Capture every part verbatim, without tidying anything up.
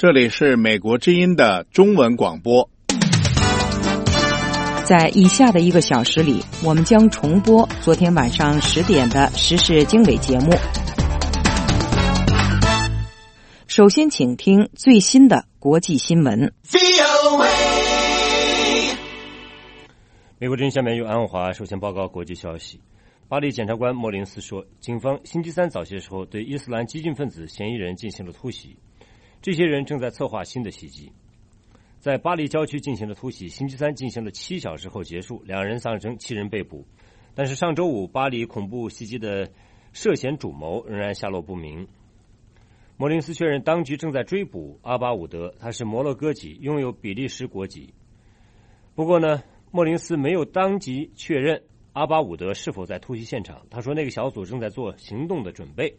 这里是美国之音的中文广播。 在以下的一个小时里，我们将重播昨天晚上十点的时事经纬节目。首先请听最新的国际新闻。 美国之音下面由安华首先报告国际消息。巴黎检察官莫林斯说，警方星期三早些时候对伊斯兰激进分子嫌疑人进行了突袭，这些人正在策划新的袭击。在巴黎郊区进行的突袭，星期三进行了七小时后结束，两人丧生，七人被捕。但是上周五巴黎恐怖袭击的涉嫌主谋仍然下落不明。莫林斯确认，当局正在追捕阿巴伍德，他是摩洛哥籍，拥有比利时国籍。不过呢，莫林斯没有当即确认阿巴伍德是否在突袭现场。他说，那个小组正在做行动的准备。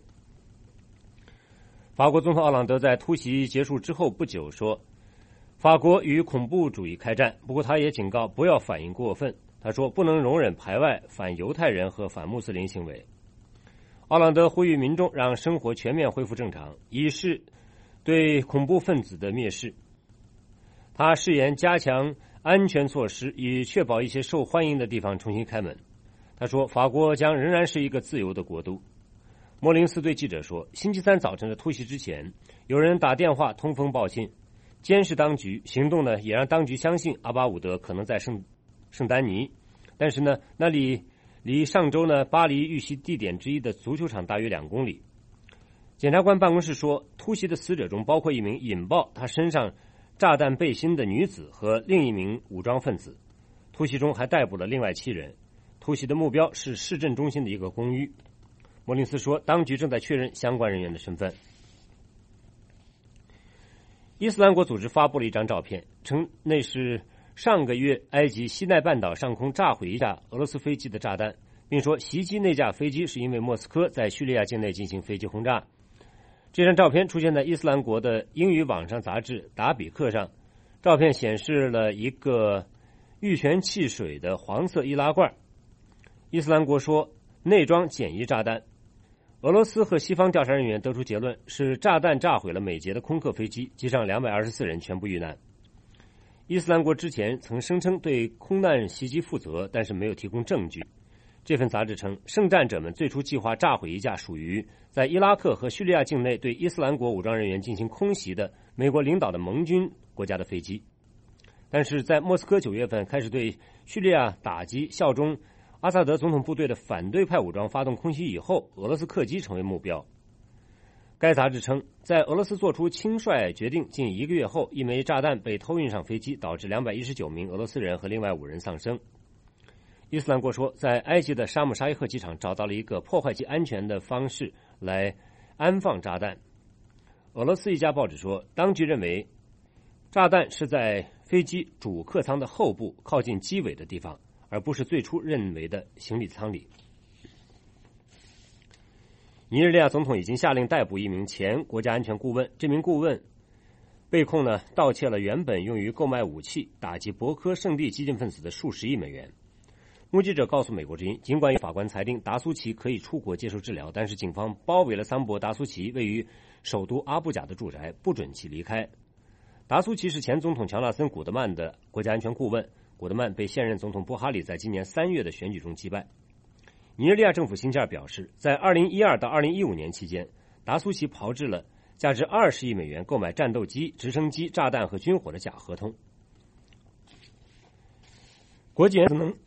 法国总统奥朗德在突袭结束之后不久说，法国与恐怖主义开战，不过他也警告不要反应过分。他说，不能容忍排外反犹太人和反穆斯林行为。奥朗德呼吁民众让生活全面恢复正常，以示对恐怖分子的蔑视。他誓言加强安全措施，以确保一些受欢迎的地方重新开门。他说，法国将仍然是一个自由的国度。莫林斯对记者说，星期三早晨的突袭之前，有人打电话通风报信，监视当局。行动呢，也让当局相信阿巴伍德可能在圣圣丹尼，但是呢，那里离上周呢巴黎遇袭地点之一的足球场大约两公里。检察官办公室说，突袭的死者中包括一名引爆他身上炸弹背心的女子和另一名武装分子。突袭中还逮捕了另外七人。突袭的目标是市镇中心的一个公寓。莫林斯说，当局正在确认相关人员的身份。伊斯兰国组织发布了一张照片，称那是上个月埃及西奈半岛上空炸毁一架俄罗斯飞机的炸弹，并说袭击那架飞机是因为莫斯科在叙利亚境内进行飞机轰炸。这张照片出现在伊斯兰国的英语网上杂志达比克上。照片显示了一个玉泉汽水的黄色易拉罐。伊斯兰国说，内装简易炸弹。俄罗斯和西方调查人员得出结论，是炸弹炸毁了美捷的空客飞机，机上两百二十四人全部遇难。伊斯兰国之前曾声称对空难袭击负责，但是没有提供证据。这份杂志称，圣战者们最初计划炸毁一架属于在伊拉克和叙利亚境内对伊斯兰国武装人员进行空袭的美国领导的盟军国家的飞机。但是在莫斯科九月份开始对叙利亚打击效忠阿萨德总统部队的反对派武装发动空袭以后，俄罗斯客机成为目标。该杂志称，在俄罗斯做出轻率决定近一个月后，一枚炸弹被偷运上飞机，导致两百一十九名俄罗斯人和另外五人丧生。伊斯兰国说，在埃及的沙姆沙伊赫机场找到了一个破坏其安全的方式来安放炸弹。俄罗斯一家报纸说，当局认为炸弹是在飞机主客舱的后部靠近机尾的地方，而不是最初认为的行李舱里。尼日利亚总统已经下令逮捕一名前国家安全顾问，这名顾问被控呢盗窃了原本用于购买武器打击博科圣地激进分子的数十亿美元。目击者告诉美国之音，尽管法官裁定达苏齐可以出国接受治疗，但是警方包围了桑博达苏齐位于首都阿布贾的住宅，不准其离开。达苏齐是前总统乔纳森·古德曼的国家安全顾问，古德曼被现任总统布哈里在今年三月的选举中击败。尼日利亚政府星期二表示，在二零一二到二零一五年期间，达苏齐炮制了价值二十亿美元购买战斗机、直升机、炸弹和军火的假合同。国际原子能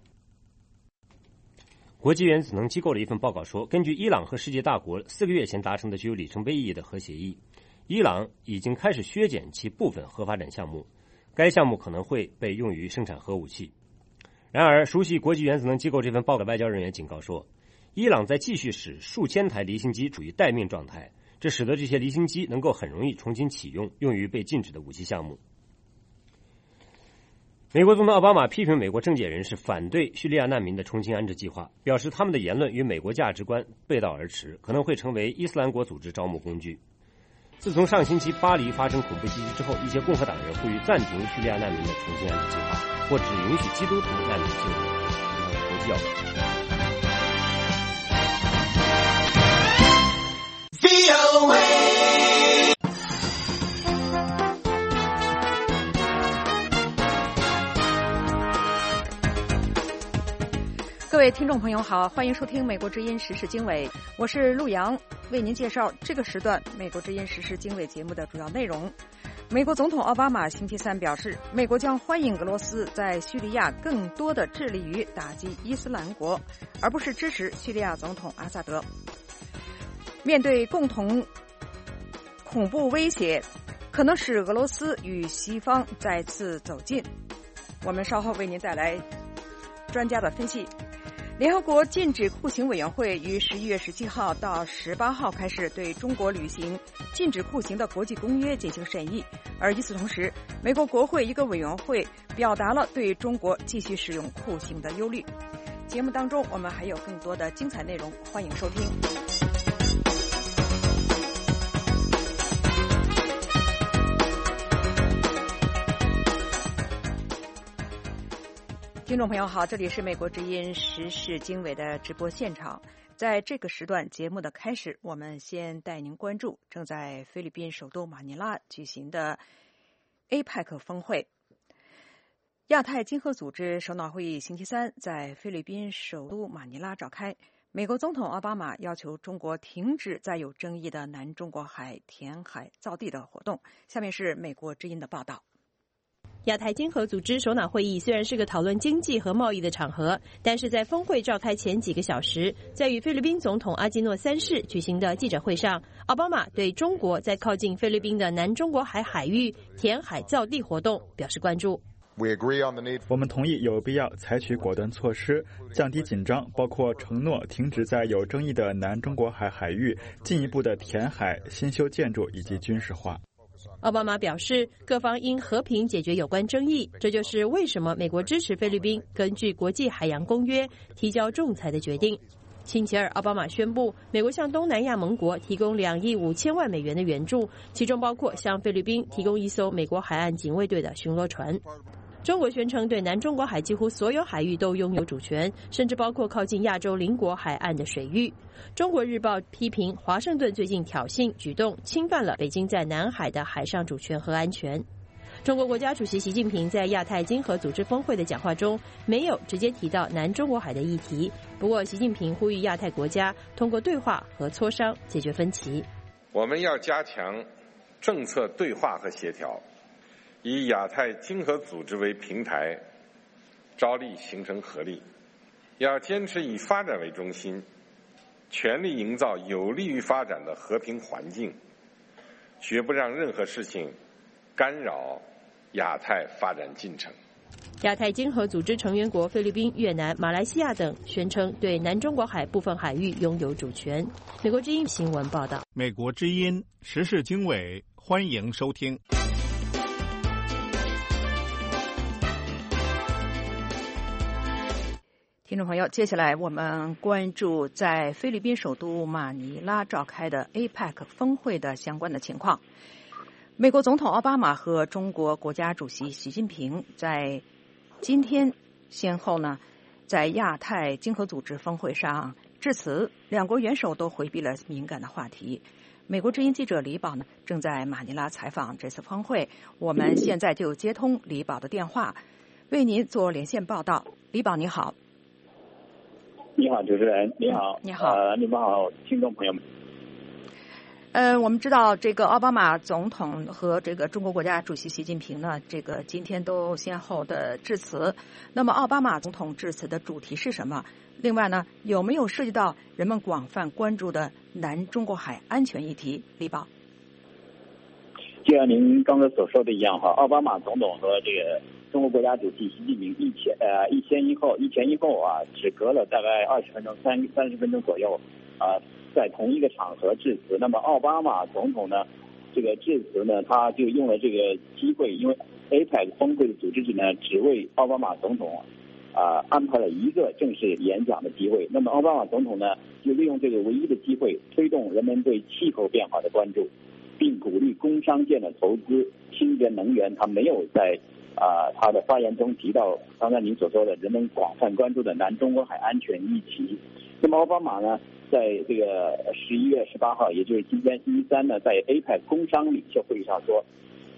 国际原子能机构的一份报告说，根据伊朗和世界大国四个月前达成的具有里程碑意义的核协议，伊朗已经开始削减其部分核发展项目，该项目可能会被用于生产核武器。然而，熟悉国际原子能机构这份报告的外交人员警告说，伊朗在继续使数千台离心机处于待命状态，这使得这些离心机能够很容易重新启用，用于被禁止的武器项目。美国总统奥巴马批评美国政界人士反对叙利亚难民的重新安置计划，表示他们的言论与美国价值观背道而驰，可能会成为伊斯兰国组织招募工具。自从上星期巴黎发生恐怖袭击之后，一些共和党人呼吁暂停叙利亚难民的重新安置计划，或只允许基督徒难民进入国际要求。 位听众朋友好，欢迎收听美国之音时事经纬，我是陆洋，为您介绍这个时段美国之音时事经纬节目的主要内容。美国总统奥巴马星期三表示，美国将欢迎俄罗斯在叙利亚更多的致力于打击伊斯兰国，而不是支持叙利亚总统阿萨德。面对共同恐怖威胁，可能使俄罗斯与西方再次走近。我们稍后为您带来专家的分析。联合国禁止酷刑委员会于十一月十七号到十八号开始对中国履行禁止酷刑的国际公约进行审议，而与此同时，美国国会一个委员会表达了对中国继续使用酷刑的忧虑。节目当中我们还有更多的精彩内容，欢迎收听。听众朋友好，这里是美国之音时事经纬的直播现场。在这个时段节目的开始，我们先带您关注正在菲律宾首都马尼拉举行的 A P E C 峰会。亚太经合组织首脑会议星期三在菲律宾首都马尼拉召开。美国总统奥巴马要求中国停止在有争议的南中国海填海造地的活动。下面是美国之音的报道。 亚太经合组织首脑会议虽然是个讨论经济和贸易的场合，但是在峰会召开前几个小时，在与菲律宾总统阿基诺三世举行的记者会上，奥巴马对中国在靠近菲律宾的南中国海海域填海造地活动表示关注。 我们同意有必要采取果断措施，降低紧张，包括承诺停止在有争议的南中国海海域进一步的填海、新修建筑以及军事化。 奥巴马表示，各方应和平解决有关争议，这就是为什么美国支持菲律宾根据国际海洋公约提交仲裁的决定。星期二，奥巴马宣布，美国向东南亚盟国提供两亿五千万美元的援助，其中包括向菲律宾提供一艘美国海岸警卫队的巡逻船。中国宣称对南中国海几乎所有海域都拥有主权，甚至包括靠近亚洲邻国海岸的水域。中国日报批评华盛顿最近挑衅举动侵犯了北京在南海的海上主权和安全。中国国家主席习近平在亚太经合组织峰会的讲话中没有直接提到南中国海的议题，不过习近平呼吁亚太国家通过对话和磋商解决分歧。 我们要加强政策对话和协调，以亚太经合组织为平台，着力形成合力。要坚持以发展为中心，全力营造有利于发展的和平环境，绝不让任何事情干扰亚太发展进程。 亚太经合组织成员国菲律宾、越南、马来西亚等宣称对南中国海部分海域拥有主权。美国之音新闻报道。 美国之音时事经纬，欢迎收听。 听众朋友，接下来我们关注在菲律宾首都马尼拉召开的 A P E C 峰会的相关的情况。美国总统奥巴马和中国国家主席习近平在今天先后呢，在亚太经合组织峰会上致辞，两国元首都回避了敏感的话题。美国之音记者李宝呢，正在马尼拉采访这次峰会，我们现在就接通李宝的电话，为您做连线报道。李宝你好。 你好，主持人，你好， 你好， 呃，你们好，听众朋友们。 呃，我们知道这个奥巴马总统和这个中国国家主席习近平呢，这个今天都先后的致辞。那么，奥巴马总统致辞的主题是什么？另外呢，有没有涉及到人们广泛关注的南中国海安全议题？李宝。 就像您刚才所说的一样哈，奥巴马总统和这个中国国家主席习近平一前呃一前一后一前一后啊，只隔了大概二十分钟三三十分钟左右啊，在同一个场合致辞。那么奥巴马总统呢，这个致辞呢，他就用了这个机会，因为 A P E C 峰会的组织者呢，只为奥巴马总统啊安排了一个正式演讲的机会。那么奥巴马总统呢，就利用这个唯一的机会，推动人们对气候变化的关注，并鼓励工商界的投资清洁能源。他没有在啊、呃、他的发言中提到刚才您所说的人们广泛关注的南中国海安全议题。那么奥巴马呢，在这个十一月十八号，也就是今天星期三呢，在 A P E C 工商领袖会议上说，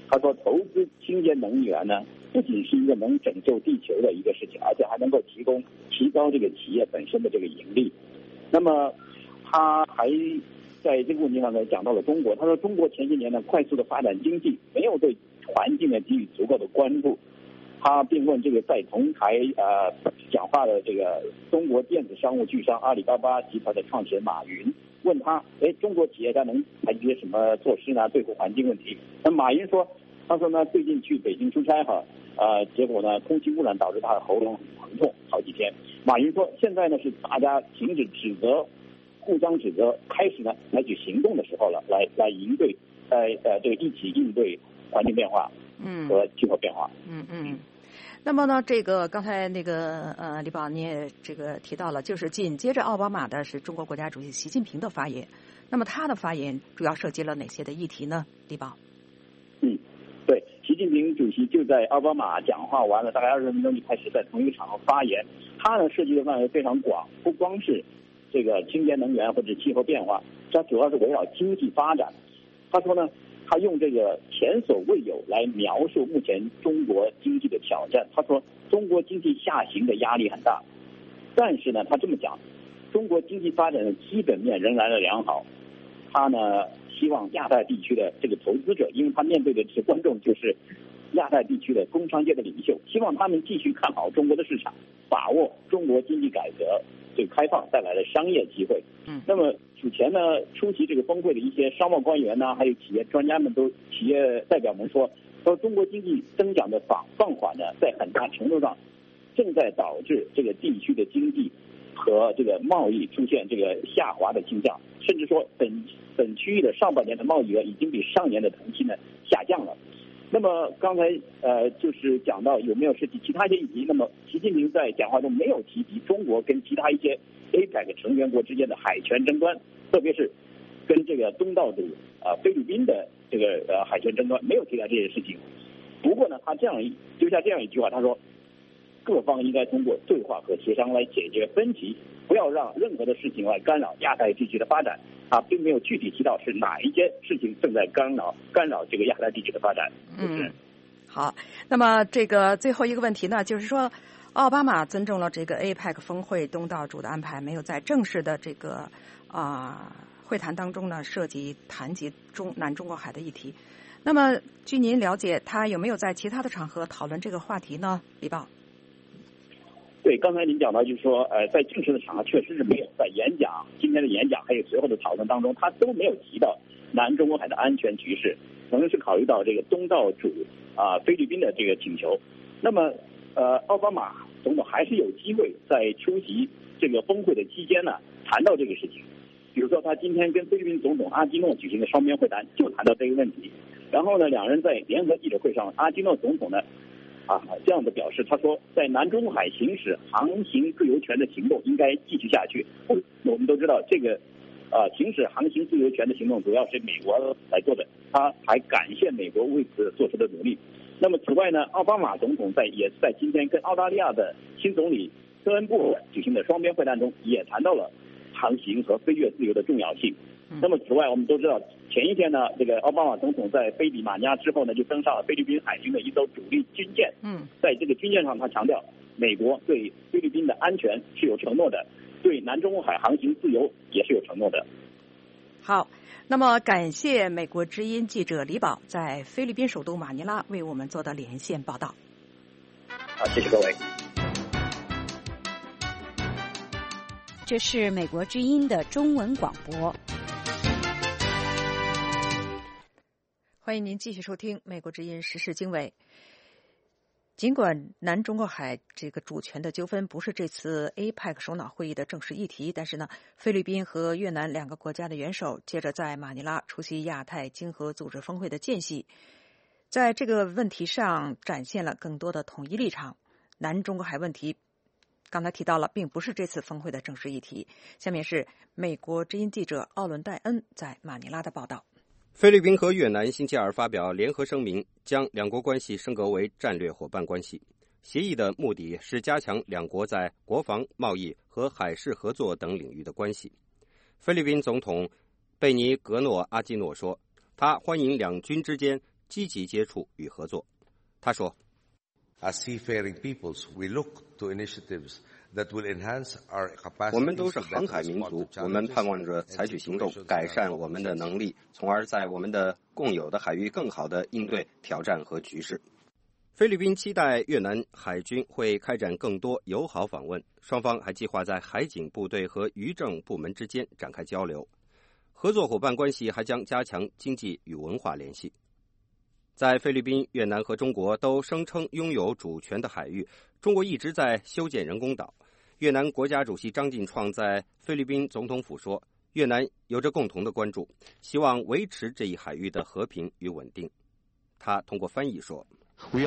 他说，投资清洁能源呢，不仅是一个能拯救地球的一个事情，而且还能够提供提高这个企业本身的这个盈利。那么，他还在这个问题上呢讲到了中国。他说，中国前些年呢快速的发展经济，没有对环境呢给予足够的关注。他并问这个在同台呃讲话的这个中国电子商务巨商阿里巴巴集团的创始人马云，问他，哎，中国企业家能采取些什么措施呢？对付环境问题？那马云说，他说呢，最近去北京出差哈，呃，结果呢，空气污染导致他的喉咙疼痛好几天。马云说，现在呢是大家停止指责、互相指责，开始呢采取行动的时候了，来来应对，呃呃，这个一起应对环境变化和气候变化。 嗯嗯。嗯那么呢，这个刚才那个呃，李宝你也这个提到了，就是紧接着奥巴马的是中国国家主席习近平的发言。那么他的发言主要涉及了哪些的议题呢？李宝？ 嗯，对，习近平主席就在奥巴马讲话完了大概二十分钟就开始在同一个场合发言。他呢涉及的范围非常广，不光是这个清洁能源或者气候变化，它主要是围绕经济发展。他说呢，他用这个前所未有来描述目前中国经济的挑战。他说，中国经济下行的压力很大，但是呢，他这么讲，中国经济发展的基本面仍然的良好。他呢，希望亚太地区的这个投资者，因为他面对的是观众就是亚太地区的工商界的领袖，希望他们继续看好中国的市场，把握中国经济改革这个开放带来的商业机会。嗯，那么此前呢，出席这个峰会的一些商贸官员呢，还有企业专家们都，企业代表们说，说中国经济增长的放放缓呢，在很大程度上正在导致这个地区的经济和这个贸易出现这个下滑的倾向，甚至说本本区域的上半年的贸易额已经比上年的同期呢下降了。那么刚才呃就是讲到有没有涉及其他一些议题，那么习近平在讲话中没有提及中国跟其他一些 A P E C 成员国之间的海权争端，特别是跟这个东道主啊、呃、菲律宾的这个呃海权争端，没有提到这些事情。不过呢，他这样留下这样一句话，他说，各方应该通过对话和协商来解决分歧，不要让任何的事情来干扰亚太地区的发展。啊，并没有具体提到是哪一件事情正在干扰干扰这个亚太地区的发展。 嗯，好，那么这个最后一个问题呢，就是说，奥巴马尊重了这个 A P E C 峰会东道主的安排，没有在正式的这个啊、呃、会谈当中呢涉及谈及中南中国海的议题。那么，据您了解，他有没有在其他的场合讨论这个话题呢？李宝？ 对，刚才您讲到，就是说，呃，在正式的场合确实是没有，在演讲、今天的演讲还有随后的讨论当中，他都没有提到南中国海的安全局势，可能是考虑到这个东道主啊、呃、菲律宾的这个请求。那么，呃，奥巴马总统还是有机会在出席这个峰会的期间呢，谈到这个事情。比如说，他今天跟菲律宾总统阿基诺举行的双边会谈，就谈到这个问题。然后呢，两人在联合记者会上，阿基诺总统呢。啊，这样的表示，他说，在南中海行使航行自由权的行动应该继续下去。我们都知道，这个呃行使航行自由权的行动主要是美国来做的，他还感谢美国为此做出的努力。那么，此外呢，奥巴马总统在也是在今天跟澳大利亚的新总理特恩布尔举行的双边会谈中，也谈到了航行和飞越自由的重要性。那么，此外，我们都知道，前一天呢，这个奥巴马总统在飞抵马尼拉之后呢，就登上了菲律宾海军的一艘主力军舰。嗯，在这个军舰上，他强调，美国对菲律宾的安全是有承诺的，对南中国海航行自由也是有承诺的。 好，那么感谢美国之音记者李宝在菲律宾首都马尼拉为我们做的连线报道。 好，谢谢各位。 这是美国之音的中文广播。 欢迎您继续收听美国之音时事经纬。尽管南中国海这个主权的纠纷不是这次 A P E C 首脑会议的正式议题，但是呢，菲律宾和越南两个国家的元首接着在马尼拉出席亚太经合组织峰会的间隙，在这个问题上展现了更多的统一立场。南中国海问题刚才提到了，并不是这次峰会的正式议题。下面是美国之音记者奥伦戴恩在马尼拉的报道。 菲律宾和越南星期二发表联合声明，将两国关系升格为战略伙伴关系。协议的目的是加强两国在国防、贸易和海事合作等领域的关系。菲律宾总统贝尼格诺阿基诺说，他欢迎两军之间积极接触与合作。他说 As seafaring peoples, we look to initiatives that will enhance our capacity. 我们都是航海民族，我们盼望着采取行动，改善我们的能力，从而在我们的共有的海域更好地应对挑战和局势。菲律宾期待越南海军会开展更多友好访问，双方还计划在海警部队和渔政部门之间展开交流。合作伙伴关系还将加强经济与文化联系。在菲律宾、越南和中国都声称拥有主权的海域，中国一直在修建人工岛。越南国家主席张晋创在菲律宾总统府说，越南有着共同的关注，希望维持这一海域的和平与稳定。他通过翻译说， 我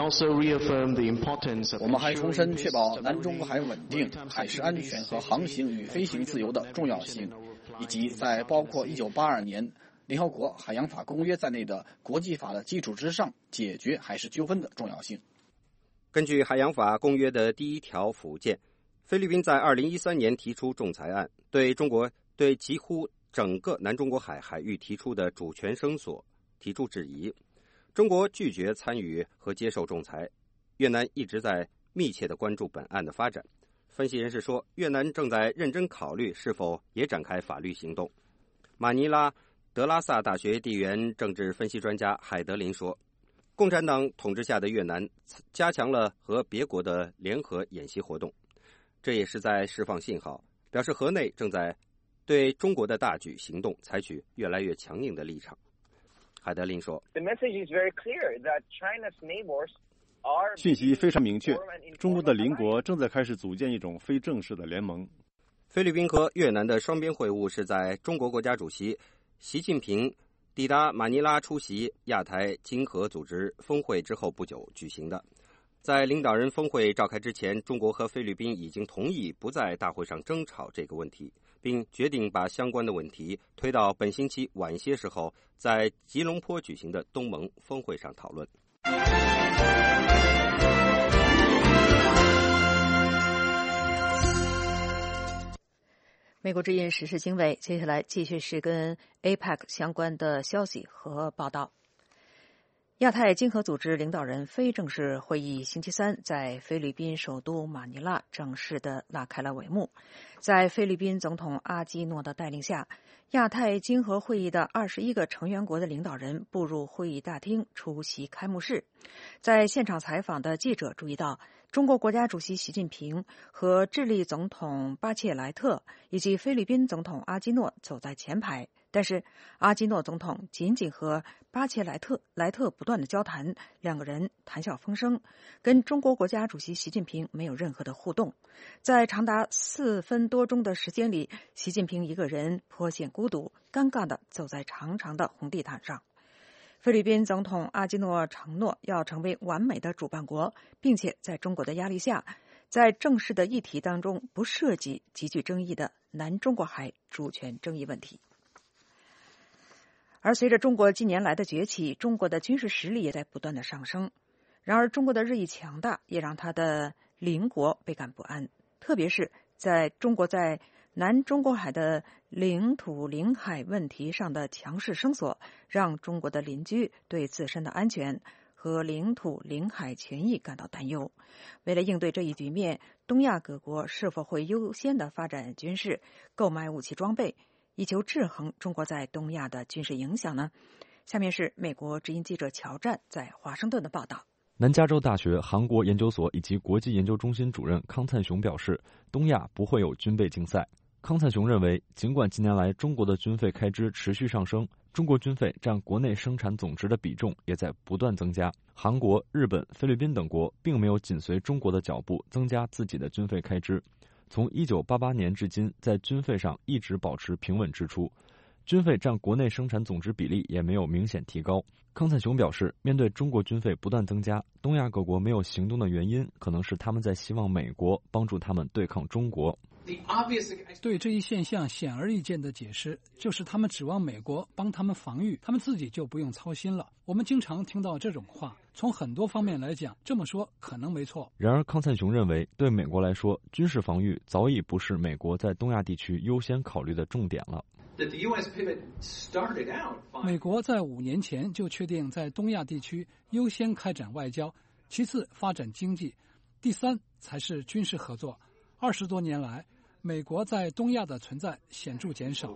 们还重申确保南中国海稳定、海事安全和航行与飞行自由的重要性，以及在包括一九八二年联合国海洋法公约在内的国际法的基础之上解决海事纠纷的重要性。 根据海洋法公约的第一条附件，菲律宾在二零一三年提出仲裁案，对中国对几乎整个南中国海海域提出的主权声索提出质疑。中国拒绝参与和接受仲裁，越南一直在密切地关注本案的发展。分析人士说，越南正在认真考虑是否也展开法律行动。马尼拉德拉萨大学地缘政治分析专家海德林说，共产党统治下的越南加强了和别国的联合演习活动，这也是在释放信号，表示河内正在对中国的大举行动采取越来越强硬的立场。海德林说， 信息非常明确，中国的邻国正在开始组建一种非正式的联盟。 菲律宾和越南的双边会晤是在中国国家主席习近平抵达马尼拉出席亚太经合组织峰会之后不久举行的。在领导人峰会召开之前，中国和菲律宾已经同意不在大会上争吵这个问题，并决定把相关的问题推到本星期晚些时候在吉隆坡举行的东盟峰会上讨论。 美国之音时事经纬，接下来继续是跟 A P E C 相关的消息和报道。亚太经合组织领导人非正式会议星期三在菲律宾首都马尼拉正式的拉开了帷幕。在菲律宾总统阿基诺的带领下，亚太经合会议的二十一个成员国的领导人步入会议大厅出席开幕式。在现场采访的记者注意到，中国国家主席习近平和智利总统巴切莱特以及菲律宾总统阿基诺走在前排，但是阿基诺总统仅仅和巴切莱特莱特不断的交谈，两个人谈笑风生，跟中国国家主席习近平没有任何的互动。在长达四分多钟的时间里，习近平一个人颇显孤独，尴尬地走在长长的红地毯上。菲律宾总统阿基诺承诺要成为完美的主办国，并且在中国的压力下，在正式的议题当中不涉及极具争议的南中国海主权争议问题。而随着中国近年来的崛起，中国的军事实力也在不断的上升。然而中国的日益强大也让他的邻国倍感不安，特别是在中国在南中国海的领土领海问题上的强势声索，让中国的邻居对自身的安全和领土领海权益感到担忧。为了应对这一局面，东亚各国是否会优先的发展军事、购买武器装备，以求制衡中国在东亚的军事影响呢？下面是美国之音记者乔战在华盛顿的报道。 南加州大学韩国研究所以及国际研究中心主任康灿雄表示，东亚不会有军备竞赛。康灿雄认为，尽管近年来中国的军费开支持续上升，中国军费占国内生产总值的比重也在不断增加。韩国、日本、菲律宾等国并没有紧随中国的脚步增加自己的军费开支，从一九八八年至今，在军费上一直保持平稳支出，军费占国内生产总值比例也没有明显提高。康灿雄表示，面对中国军费不断增加，东亚各国没有行动的原因，可能是他们在希望美国帮助他们对抗中国。 对这一现象显而易见的解释，就是他们指望美国帮他们防御，他们自己就不用操心了。我们经常听到这种话，从很多方面来讲，这么说可能没错。 然而，康灿雄认为，对美国来说，军事防御早已不是美国在东亚地区优先考虑的重点了。 美国在五年前就确定在东亚地区优先开展外交，其次发展经济，第三才是军事合作。二十多年来，美国在东亚的存在显著减少。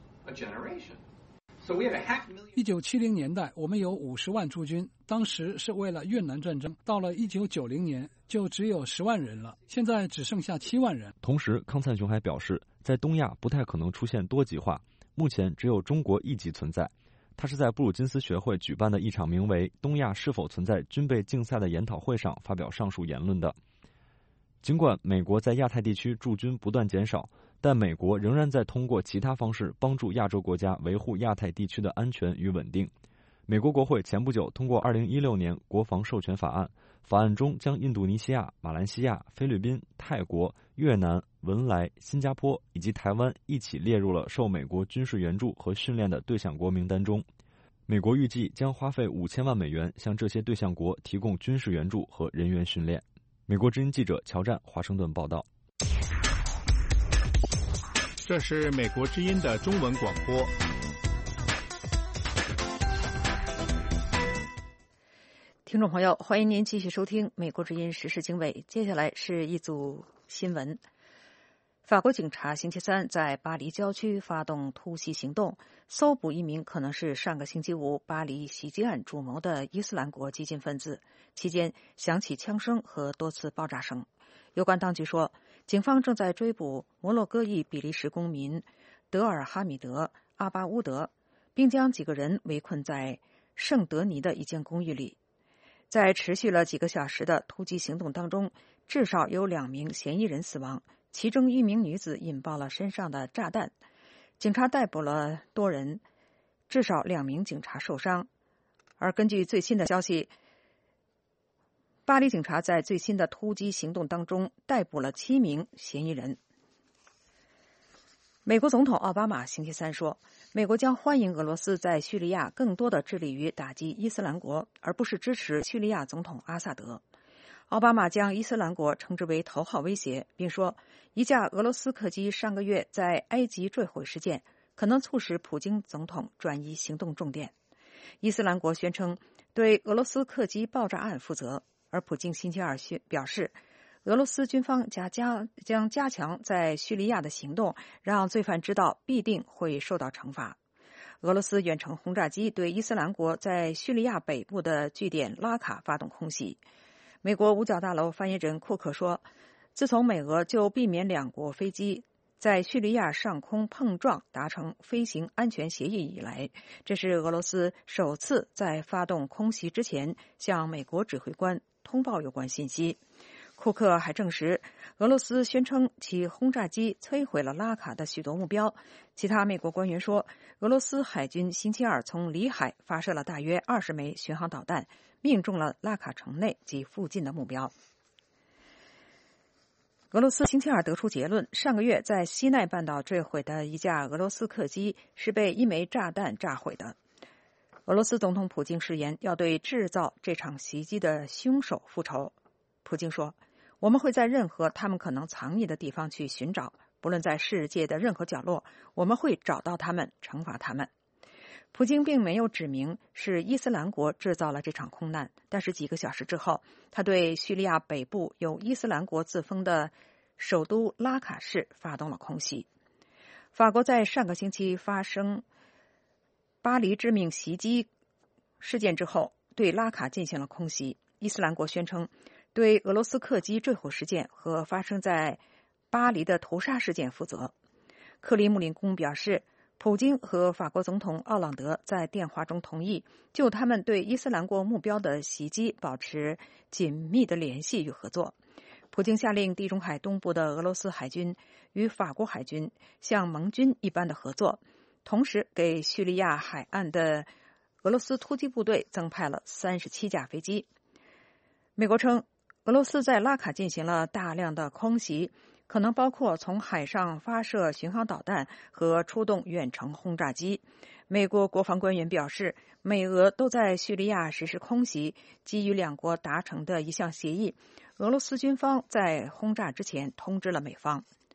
一九七零年代，我们有五十万驻军，当时是为了越南战争。到了一九九零年，就只有十万人了，现在只剩下七万人。 同时，康灿雄还表示，在东亚不太可能出现多极化，目前只有中国一极存在。他是在布鲁金斯学会举办的一场名为“东亚是否存在军备竞赛”的研讨会上发表上述言论的。尽管美国在亚太地区驻军不断减少，但美国仍然在通过其他方式帮助亚洲国家维护亚太地区的安全与稳定。美国国会前不久通过二零一六年国防授权法案，法案中将印度尼西亚、马来西亚、菲律宾、泰国、越南、文莱、新加坡以及台湾一起列入了受美国军事援助和训练的对象国名单中。美国预计将花费五千万美元向这些对象国提供军事援助和人员训练。美国之音记者乔战华盛顿报道。 这是美国之音的中文广播。 听众朋友，欢迎您继续收听美国之音时事经纬。接下来是一组新闻。法国警察星期三在巴黎郊区发动突袭行动，搜捕一名可能是上个星期五巴黎袭击案主谋的伊斯兰国激进分子，期间响起枪声和多次爆炸声。有关当局说，警方正在追捕摩洛哥裔比利时公民德尔哈米德·阿巴乌德，并将几个人围困在圣德尼的一间公寓里。在持续了几个小时的突击行动当中，至少有两名嫌疑人死亡，其中一名女子引爆了身上的炸弹。警察逮捕了多人，至少两名警察受伤。而根据最新的消息，巴黎警察在最新的突击行动当中逮捕了七名嫌疑人。美国总统奥巴马星期三说，美国将欢迎俄罗斯在叙利亚更多的致力于打击伊斯兰国，而不是支持叙利亚总统阿萨德。奥巴马将伊斯兰国称之为头号威胁，并说一架俄罗斯客机上个月在埃及坠毁事件可能促使普京总统转移行动重点。伊斯兰国宣称对俄罗斯客机爆炸案负责，而普京星期二表示，俄罗斯军方加加将加强在叙利亚的行动，让罪犯知道必定会受到惩罚。俄罗斯远程轰炸机对伊斯兰国在叙利亚北部的据点拉卡发动空袭。美国五角大楼发言人库克说，自从美俄就避免两国飞机在叙利亚上空碰撞达成飞行安全协议以来，这是俄罗斯首次在发动空袭之前向美国指挥官通报有关信息。库克还证实，俄罗斯宣称其轰炸机摧毁了拉卡的许多目标。其他美国官员说，俄罗斯海军星期二从里海发射了大约二十枚巡航导弹，命中了拉卡城内及附近的目标。俄罗斯星期二得出结论，上个月在西奈半岛坠毁的一架俄罗斯客机是被一枚炸弹炸毁的。俄罗斯总统普京誓言要对制造这场袭击的凶手复仇。普京说，我们会在任何他们可能藏匿的地方去寻找，不论在世界的任何角落，我们会找到他们，惩罚他们。普京并没有指明是伊斯兰国制造了这场空难，但是几个小时之后，他对叙利亚北部由伊斯兰国自封的首都拉卡市发动了空袭。法国在上个星期发生巴黎致命袭击事件之后，对拉卡进行了空袭。伊斯兰国宣称对俄罗斯客机坠毁事件和发生在巴黎的屠杀事件负责。克里姆林宫表示，普京和法国总统奥朗德在电话中同意就他们对伊斯兰国目标的袭击保持紧密的联系与合作。普京下令地中海东部的俄罗斯海军与法国海军像盟军一般的合作，同时给叙利亚海岸的俄罗斯突击部队增派了三十七架飞机。美国称，俄罗斯在拉卡进行了大量的空袭，可能包括从海上发射巡航导弹和出动远程轰炸机。美国国防官员表示，美俄都在叙利亚实施空袭，基于两国达成的一项协议。俄罗斯军方在轰炸之前通知了美方。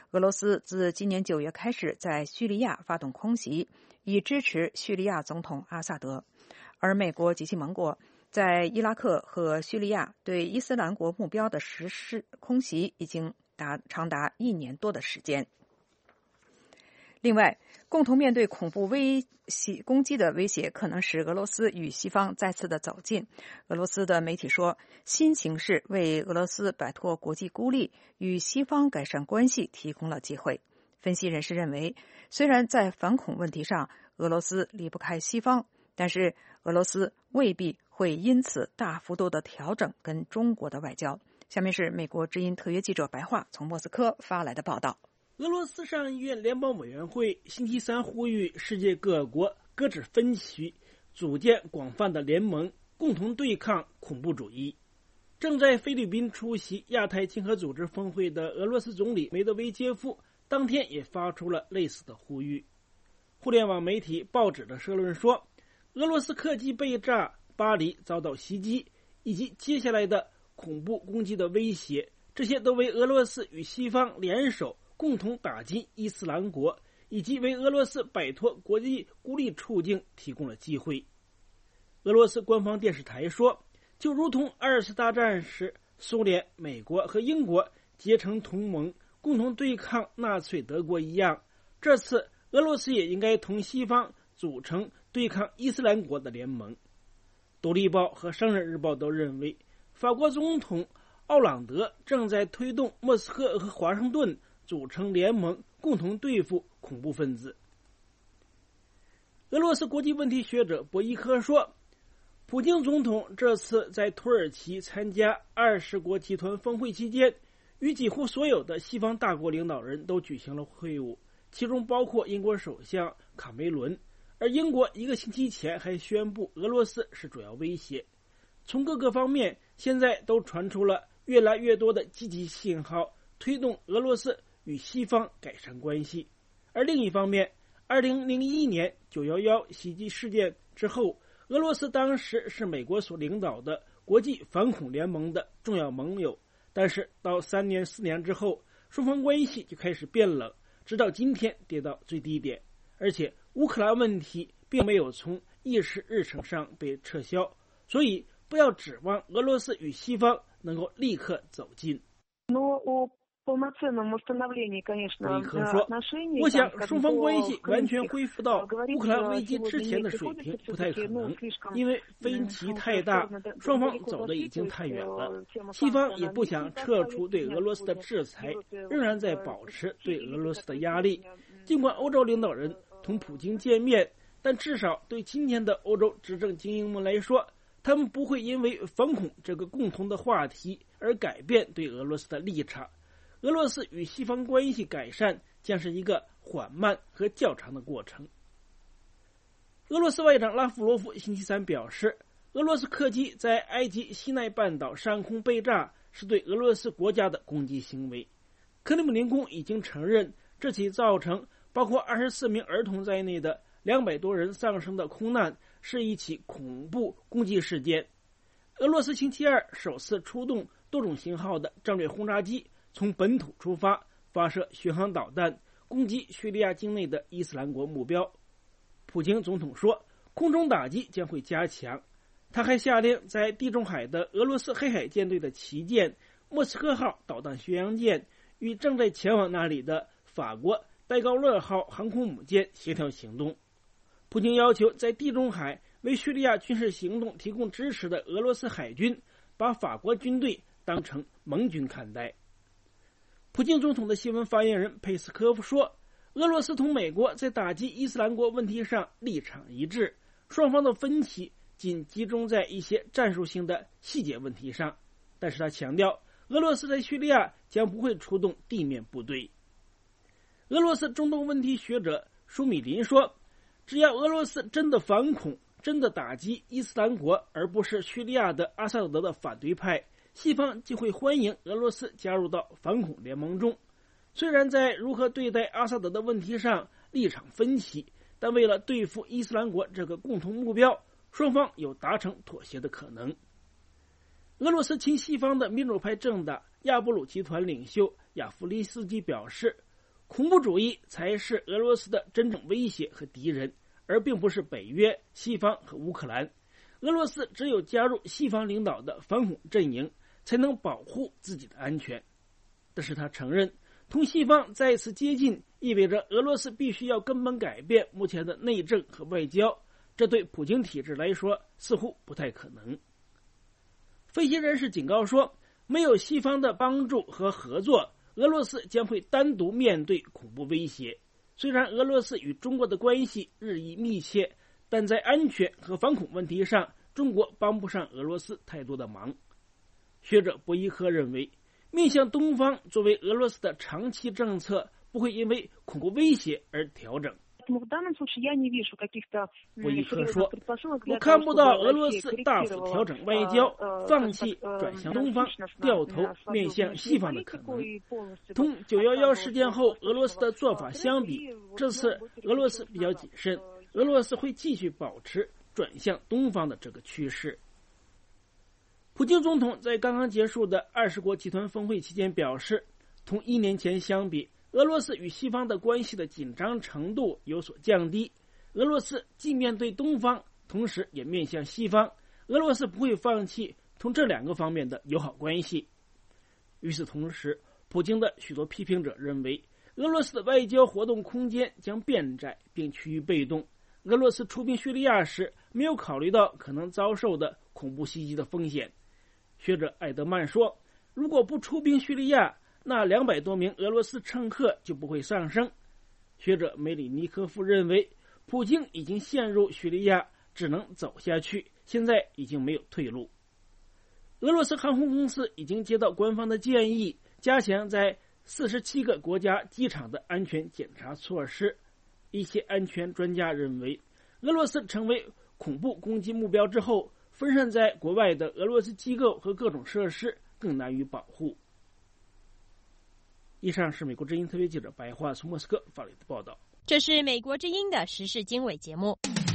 俄罗斯自今年九月开始在叙利亚发动空袭，以支持叙利亚总统阿萨德，而美国及其盟国在伊拉克和叙利亚对伊斯兰国目标的实施空袭已经达长达一年多的时间。另外，共同面对恐怖威胁攻击的威胁，可能使俄罗斯与西方再次的走近。俄罗斯的媒体说，新形势为俄罗斯摆脱国际孤立、与西方改善关系提供了机会。分析人士认为，虽然在反恐问题上俄罗斯离不开西方，但是俄罗斯未必会因此大幅度的调整跟中国的外交。下面是美国之音特约记者白桦从莫斯科发来的报道。 俄罗斯上议院联邦委员会星期三呼吁世界各国搁置分歧，组建广泛的联盟，共同对抗恐怖主义。正在菲律宾出席亚太经合组织峰会的俄罗斯总理梅德韦杰夫当天也发出了类似的呼吁。互联网媒体报纸的社论说，俄罗斯客机被炸，巴黎遭到袭击，以及接下来的恐怖攻击的威胁，这些都为俄罗斯与西方联手共同打击伊斯兰国，以及为俄罗斯摆脱国际孤立处境提供了机会。俄罗斯官方电视台说，就如同二次大战时苏联、美国和英国结成同盟，共同对抗纳粹德国一样，这次俄罗斯也应该同西方组成对抗伊斯兰国的联盟。独立报和商人日报都认为，法国总统奥朗德正在推动莫斯科和华盛顿组成联盟，共同对付恐怖分子。俄罗斯国际问题学者博伊科说，普京总统这次在土耳其参加二十国集团峰会期间，与几乎所有的西方大国领导人都举行了会晤，其中包括英国首相卡梅伦，而英国一个星期前还宣布俄罗斯是主要威胁。从各个方面，现在都传出了越来越多的积极信号，推动俄罗斯与西方改善关系。而另一方面，二零零一年九一一袭击事件之后，俄罗斯当时是美国所领导的国际反恐联盟的重要盟友，但是到三年四年之后，双方关系就开始变冷，直到今天跌到最低点。而且乌克兰问题并没有从议事日程上被撤销，所以不要指望俄罗斯与西方能够立刻走近。博伊科说，我想双方关系完全恢复到乌克兰危机之前的水平不太可能，因为分歧太大，双方走得已经太远了。西方也不想撤除对俄罗斯的制裁，仍然在保持对俄罗斯的压力。尽管欧洲领导人同普京见面，但至少对今天的欧洲执政精英们来说，他们不会因为反恐这个共同的话题而改变对俄罗斯的立场。俄罗斯与西方关系改善将是一个缓慢和较长的过程。俄罗斯外长拉夫罗夫星期三表示，俄罗斯客机在埃及西奈半岛上空被炸是对俄罗斯国家的攻击行为。克里姆林宫已经承认，这起造成包括二十四名儿童在内的两百多人丧生的空难是一起恐怖攻击事件。俄罗斯星期二首次出动多种型号的战略轰炸机，从本土出发，发射巡航导弹，攻击叙利亚境内的伊斯兰国目标。普京总统说，空中打击将会加强。他还下令在地中海的俄罗斯黑海舰队的旗舰莫斯科号导弹巡洋舰与正在前往那里的法国戴高乐号航空母舰协调行动。普京要求在地中海为叙利亚军事行动提供支持的俄罗斯海军把法国军队当成盟军看待。普京总统的新闻发言人佩斯科夫说，俄罗斯同美国在打击伊斯兰国问题上立场一致，双方的分歧仅集中在一些战术性的细节问题上，但是他强调，俄罗斯在叙利亚将不会出动地面部队。俄罗斯中东问题学者舒米林说，只要俄罗斯真的反恐，真的打击伊斯兰国，而不是叙利亚的阿萨德的反对派，西方就会欢迎俄罗斯加入到反恐联盟中。虽然在如何对待阿萨德的问题上立场分歧，但为了对付伊斯兰国这个共同目标，双方有达成妥协的可能。俄罗斯亲西方的民主派政党亚布鲁集团领袖亚夫利斯基表示， 恐怖主义才是俄罗斯的真正威胁和敌人，而并不是北约、西方和乌克兰。俄罗斯只有加入西方领导的反恐阵营，才能保护自己的安全。但是他承认，同西方再次接近意味着俄罗斯必须要根本改变目前的内政和外交，这对普京体制来说似乎不太可能。分析人士警告说，没有西方的帮助和合作，俄罗斯将会单独面对恐怖威胁。虽然俄罗斯与中国的关系日益密切，但在安全和反恐问题上，中国帮不上俄罗斯太多的忙。学者博伊科认为，面向东方作为俄罗斯的长期政策不会因为恐怖威胁而调整。博伊科说，我看不到俄罗斯大幅调整外交，放弃转向东方，掉头面向西方的可能。同九一一事件后俄罗斯的做法相比，这次俄罗斯比较谨慎，俄罗斯会继续保持转向东方的这个趋势。普京总统在刚刚结束的二十国集团峰会期间表示，同一年前相比，俄罗斯与西方的关系的紧张程度有所降低。俄罗斯既面对东方，同时也面向西方，俄罗斯不会放弃同这两个方面的友好关系。与此同时，普京的许多批评者认为，俄罗斯的外交活动空间将变窄并趋于被动。俄罗斯出兵叙利亚时没有考虑到可能遭受的恐怖袭击的风险。学者艾德曼说，如果不出兵叙利亚，那两百多名俄罗斯乘客就不会上升。学者梅里尼科夫认为，普京已经陷入叙利亚，只能走下去，现在已经没有退路。俄罗斯航空公司已经接到官方的建议，加强在四十七个国家机场的安全检查措施。一些安全专家认为，俄罗斯成为恐怖攻击目标之后，分散在国外的俄罗斯机构和各种设施更难于保护。以上是美国之音特别记者白桦从莫斯科发来的报道。 这是美国之音的时事经纬节目。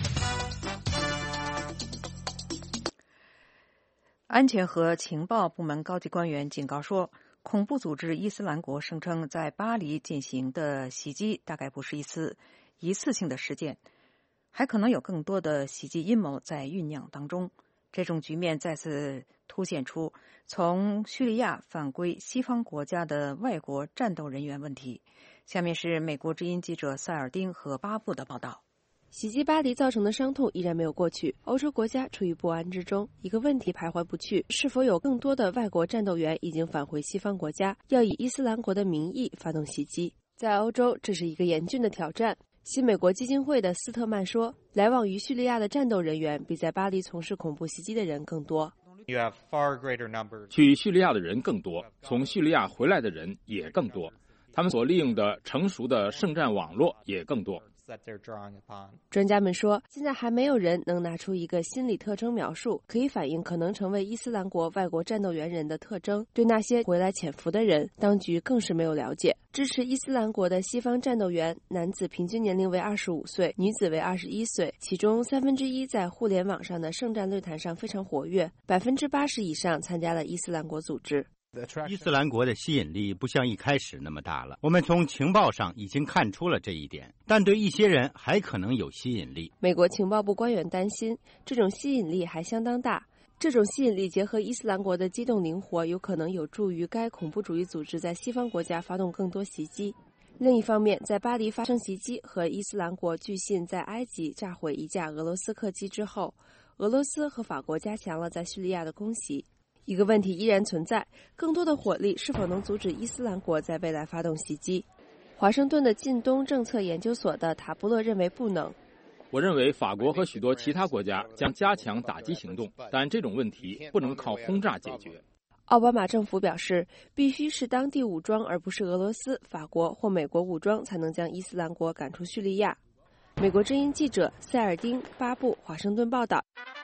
安全和情报部门高级官员警告说，恐怖组织伊斯兰国声称在巴黎进行的袭击大概不是一次一次性的事件，还可能有更多的袭击阴谋在酝酿当中。这种局面再次凸显出从叙利亚返归西方国家的外国战斗人员问题。下面是美国之音记者塞尔丁和巴布的报道。 袭击巴黎造成的伤痛依然没有过去，欧洲国家处于不安之中。一个问题徘徊不去，是否有更多的外国战斗员已经返回西方国家，要以伊斯兰国的名义发动袭击？在欧洲，这是一个严峻的挑战。新美国基金会的斯特曼说，来往于叙利亚的战斗人员比在巴黎从事恐怖袭击的人更多。 去叙利亚的人更多，从叙利亚回来的人也更多，他们所利用的成熟的圣战网络也更多。 专家们说，现在还没有人能拿出一个心理特征描述，可以反映可能成为伊斯兰国外国战斗员人的特征。对那些回来潜伏的人，当局更是没有了解。支持伊斯兰国的西方战斗员，男子平均年龄为二十五岁，女子为二十一岁，其中三分之一在互联网上的圣战论坛上非常活跃，百分之八十以上参加了伊斯兰国组织。 伊斯兰国的吸引力不像一开始那么大了，我们从情报上已经看出了这一点，但对一些人还可能有吸引力。 美国情报部官员担心，这种吸引力还相当大。这种吸引力结合伊斯兰国的机动灵活，有可能有助于该恐怖主义组织在西方国家发动更多袭击。另一方面，在巴黎发生袭击和伊斯兰国据信在埃及炸毁一架俄罗斯客机之后，俄罗斯和法国加强了在叙利亚的攻袭。一个问题依然存在，更多的火力是否能阻止伊斯兰国在未来发动袭击？华盛顿的近东政策研究所的塔布勒认为不能。 我认为法国和许多其他国家将加强打击行动，但这种问题不能靠轰炸解决。 奥巴马政府表示，必须是当地武装而不是俄罗斯、法国或美国武装才能将伊斯兰国赶出叙利亚。美国之音记者塞尔丁·巴布华盛顿报道。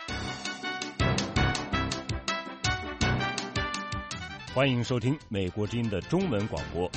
欢迎收听美国之音的中文广播。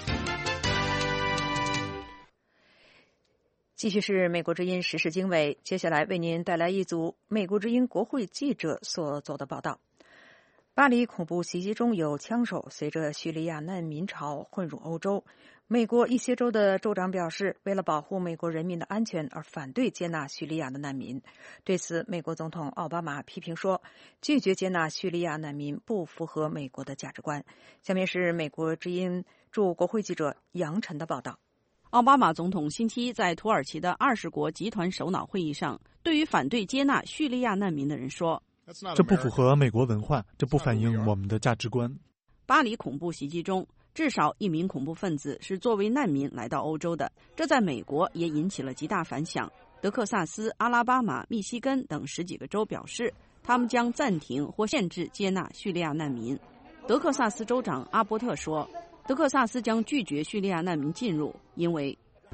继续是美国之音时事经纬，接下来为您带来一组美国之音国会记者所做的报道。巴黎恐怖袭击中有枪手随着叙利亚难民潮混入欧洲， 美国一些州的州长表示，为了保护美国人民的安全而反对接纳叙利亚的难民。对此，美国总统奥巴马批评说，拒绝接纳叙利亚难民不符合美国的价值观。下面是美国之音驻国会记者杨晨的报道。 奥巴马总统星期一在土耳其的二十国集团首脑会议上，对于反对接纳叙利亚难民的人说， 这不符合美国文化，这不反映我们的价值观。 巴黎恐怖袭击中，至少一名恐怖分子是作为难民来到欧洲的，这在美国也引起了极大反响。德克萨斯、阿拉巴马、密西根等十几个州表示，他们将暂停或限制接纳叙利亚难民。德克萨斯州长阿波特说，德克萨斯将拒绝叙利亚难民进入，因为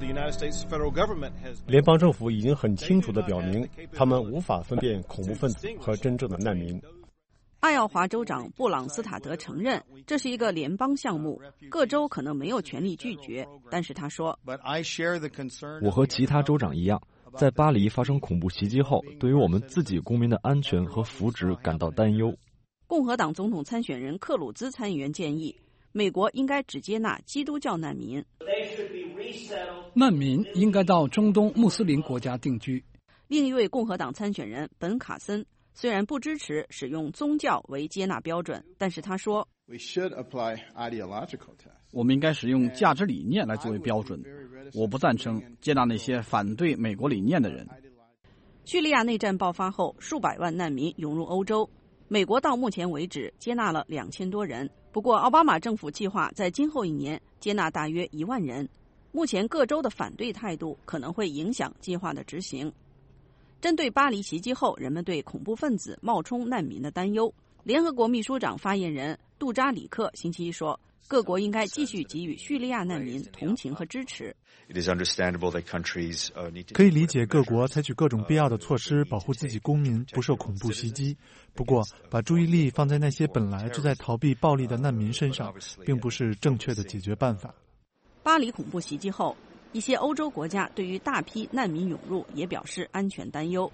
联邦政府已经很清楚地表明，他们无法分辨恐怖分子和真正的难民。 爱奥华州长布朗斯塔德承认，这是一个联邦项目，各州可能没有权利拒绝，但是他说， 我和其他州长一样，在巴黎发生恐怖袭击后，对于我们自己公民的安全和福祉感到担忧。 共和党总统参选人克鲁兹参议员建议，美国应该只接纳基督教难民， 难民应该到中东穆斯林国家定居。 另一位共和党参选人本卡森虽然不支持使用宗教为接纳标准，但是他说， 我们应该使用价值理念来作为标准。我不赞成接纳那些反对美国理念的人。 叙利亚内战爆发后，数百万难民涌入欧洲，美国到目前为止接纳了两千多人。不过，奥巴马政府计划在今后一年接纳大约一万人。目前各州的反对态度可能会影响计划的执行。针对巴黎袭击后人们对恐怖分子冒充难民的担忧，联合国秘书长发言人杜扎里克星期一说，各国应该继续给予叙利亚难民同情和支持。 可以理解各国采取各种必要的措施保护自己公民不受恐怖袭击，不过把注意力放在那些本来就在逃避暴力的难民身上，并不是正确的解决办法。 巴黎恐怖袭击后，一些欧洲国家对于大批难民涌入也表示安全担忧。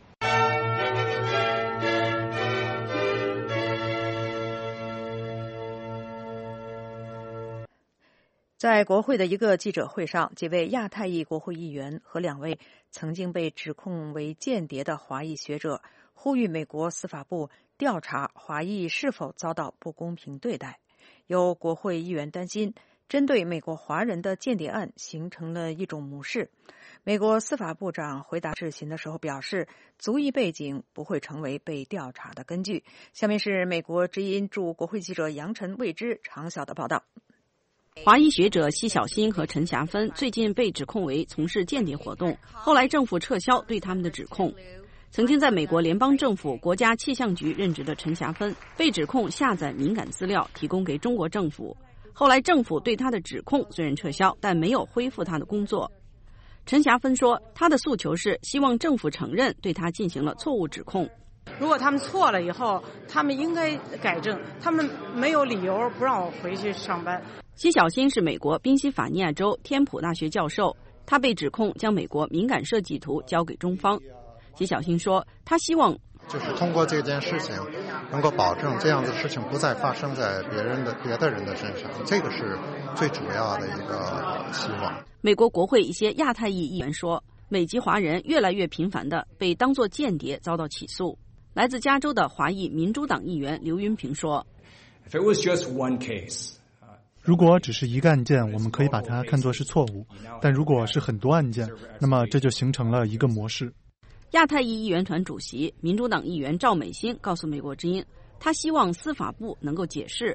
在国会的一个记者会上，几位亚太裔国会议员和两位曾经被指控为间谍的华裔学者呼吁美国司法部调查华裔是否遭到不公平对待。有国会议员担心，针对美国华人的间谍案形成了一种模式。美国司法部长回答质询的时候表示，族裔背景不会成为被调查的根据。下面是美国之音驻国会记者杨晨为之长晓的报道。 华裔学者奚晓欣和陈霞芬最近被指控为从事间谍活动，后来政府撤销对他们的指控。曾经在美国联邦政府国家气象局任职的陈霞芬被指控下载敏感资料提供给中国政府，后来政府对他的指控虽然撤销，但没有恢复他的工作。陈霞芬说，他的诉求是希望政府承认对他进行了错误指控。 如果他们错了以后，他们应该改正，他们没有理由不让我回去上班。 奚晓欣是美国宾夕法尼亚州天普大学教授，他被指控将美国敏感设计图交给中方。奚晓欣说，他希望就是通过这件事情能够保证这样的事情不再发生在别人的别的人的身上，这个是最主要的一个希望。 美国国会一些亚太裔议员说，美籍华人越来越频繁地被当作间谍遭到起诉。来自加州的华裔民主党议员刘云平说， If it was just one case, 如果只是一个案件，我们可以把它看作是错误，但如果是很多案件，那么这就形成了一个模式。 亚太裔议员团主席民主党议员赵美心告诉美国之音，他希望司法部能够解释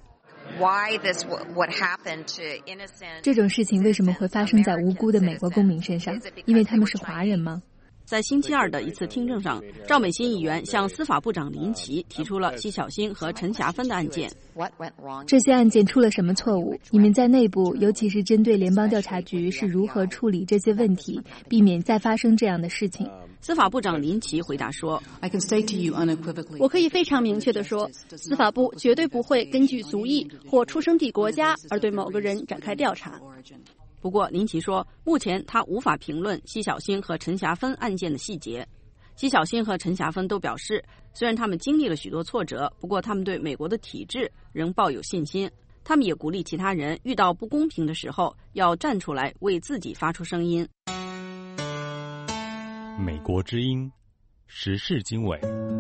这种事情为什么会发生在无辜的美国公民身上？因为他们是华人吗？ 在星期二的一次听证上，赵美心议员向司法部长林奇提出了奚晓欣和陈霞芬的案件。 这些案件出了什么错误？你们在内部，尤其是针对联邦调查局，是如何处理这些问题，避免再发生这样的事情？ 司法部长林奇回答说， 我可以非常明确地说，司法部绝对不会根据族裔或出生地国家而对某个人展开调查。 不过林奇说，目前他无法评论奚晓欣和陈霞芬案件的细节。奚晓欣和陈霞芬都表示，虽然他们经历了许多挫折，不过他们对美国的体制仍抱有信心。 他们也鼓励其他人遇到不公平的时候要站出来为自己发出声音。 美国之音时事经纬。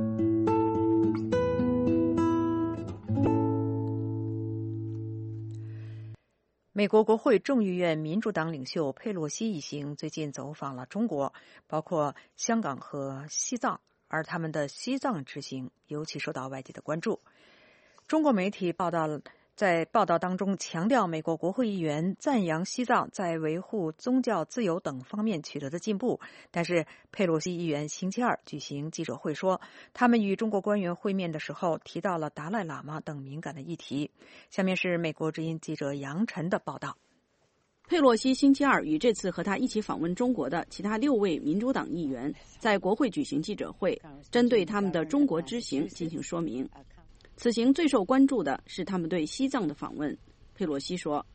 美国国会众议院民主党领袖佩洛西一行最近走访了中国，包括香港和西藏，而他们的西藏之行尤其受到外界的关注。中国媒体报道，在报道当中强调，美国国会议员赞扬西藏在维护宗教自由等方面取得的进步。但是佩洛西议员星期二举行记者会说，他们与中国官员会面的时候提到了达赖喇嘛等敏感的议题。下面是美国之音记者杨晨的报道。 佩洛西星期二与这次和他一起访问中国的其他六位民主党议员在国会举行记者会，针对他们的中国之行进行说明。此行最受关注的是他们对西藏的访问。佩洛西说，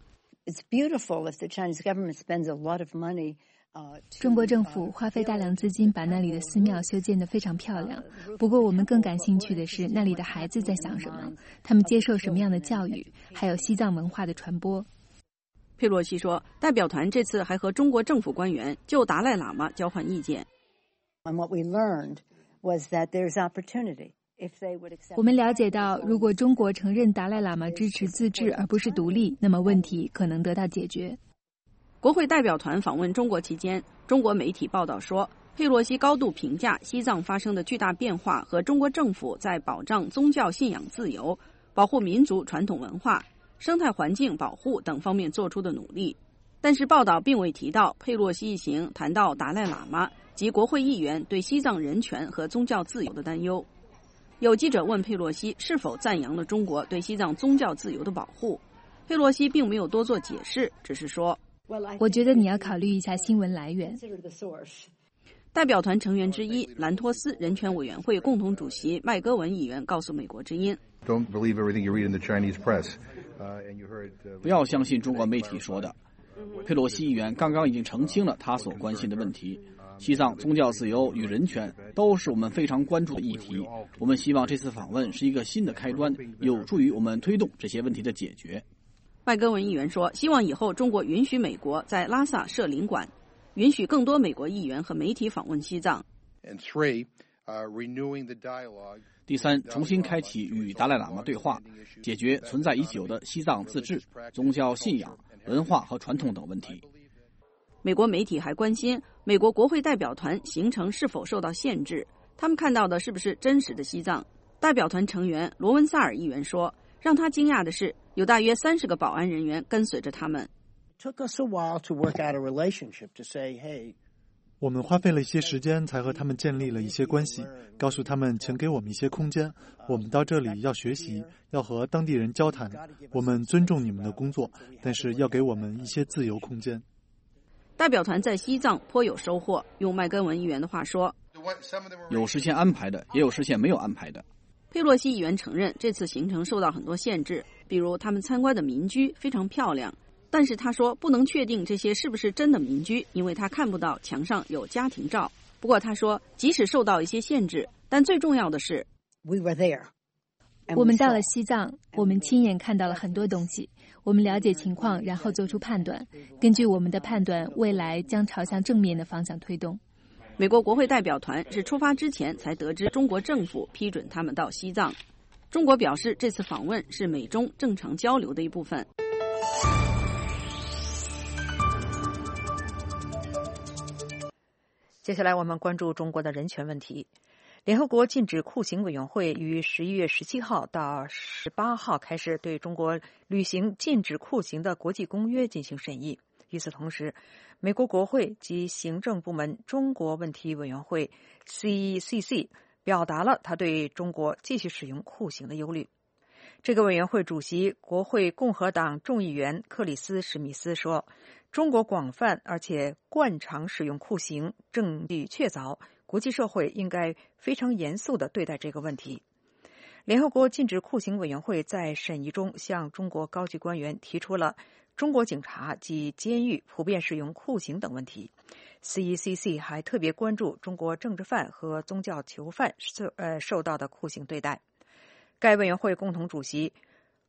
中国政府花费大量资金把那里的寺庙修建得非常漂亮，不过我们更感兴趣的是那里的孩子在想什么，他们接受什么样的教育，还有西藏文化的传播。 佩洛西说，代表团这次还和中国政府官员就达赖喇嘛交换意见。 我们了解到，如果中国承认达赖喇嘛支持自治而不是独立，那么问题可能得到解决。 国会代表团访问中国期间，中国媒体报道说，佩洛西高度评价西藏发生的巨大变化和中国政府在保障宗教信仰自由、保护民族传统文化、生态环境保护等方面做出的努力。但是报道并未提到佩洛西一行谈到达赖喇嘛及国会议员对西藏人权和宗教自由的担忧。有记者问佩洛西是否赞扬了中国对西藏宗教自由的保护，佩洛西并没有多做解释，只是说， 我觉得你要考虑一下新闻来源。 代表团成员之一兰托斯人权委员会共同主席麦戈文议员告诉美国之音， 不要相信中国媒体说的。佩洛西议员刚刚已经澄清了他所关心的问题。西藏宗教自由与人权都是我们非常关注的议题。我们希望这次访问是一个新的开端，有助于我们推动这些问题的解决。 麦戈文议员说，希望以后中国允许美国在拉萨设领馆，允许更多美国议员和媒体访问西藏。 第三，重新开启与达赖喇嘛对话，解决存在已久的西藏自治、宗教信仰、文化和传统等问题。 美国媒体还关心美国国会代表团行程是否受到限制，他们看到的是不是真实的西藏。代表团成员罗文萨尔议员说，让他惊讶的是有大约三十个保安人员跟随着他们。 我们花费了一些时间才和他们建立了一些关系，告诉他们请给我们一些空间，我们到这里要学习，要和当地人交谈，我们尊重你们的工作，但是要给我们一些自由空间。 代表团在西藏颇有收获，用麦根文议员的话说， 有事先安排的，也有事先没有安排的。 佩洛西议员承认这次行程受到很多限制，比如他们参观的民居非常漂亮，但是他说不能确定这些是不是真的民居，因为他看不到墙上有家庭照。不过他说，即使受到一些限制，但最重要的是 We were there. 我们到了西藏，我们亲眼看到了很多东西，我们了解情况，然后做出判断，根据我们的判断，未来将朝向正面的方向推动。 美国国会代表团是出发之前才得知中国政府批准他们到西藏。中国表示，这次访问是美中正常交流的一部分。 接下来我们关注中国的人权问题。联合国禁止酷刑委员会于十一月十七号到十八号开始对中国履行禁止酷刑的国际公约进行审议。与此同时，美国国会及行政部门中国问题委员会 C E C C 表达了他对中国继续使用酷刑的忧虑。这个委员会主席国会共和党众议员克里斯·史密斯说，中国广泛而且惯常使用酷刑，证据确凿，国际社会应该非常严肃地对待这个问题。联合国禁止酷刑委员会在审议中向中国高级官员提出了中国警察及监狱普遍使用酷刑等问题。C E C C 还特别关注中国政治犯和宗教囚犯受呃受到的酷刑对待。该委员会共同主席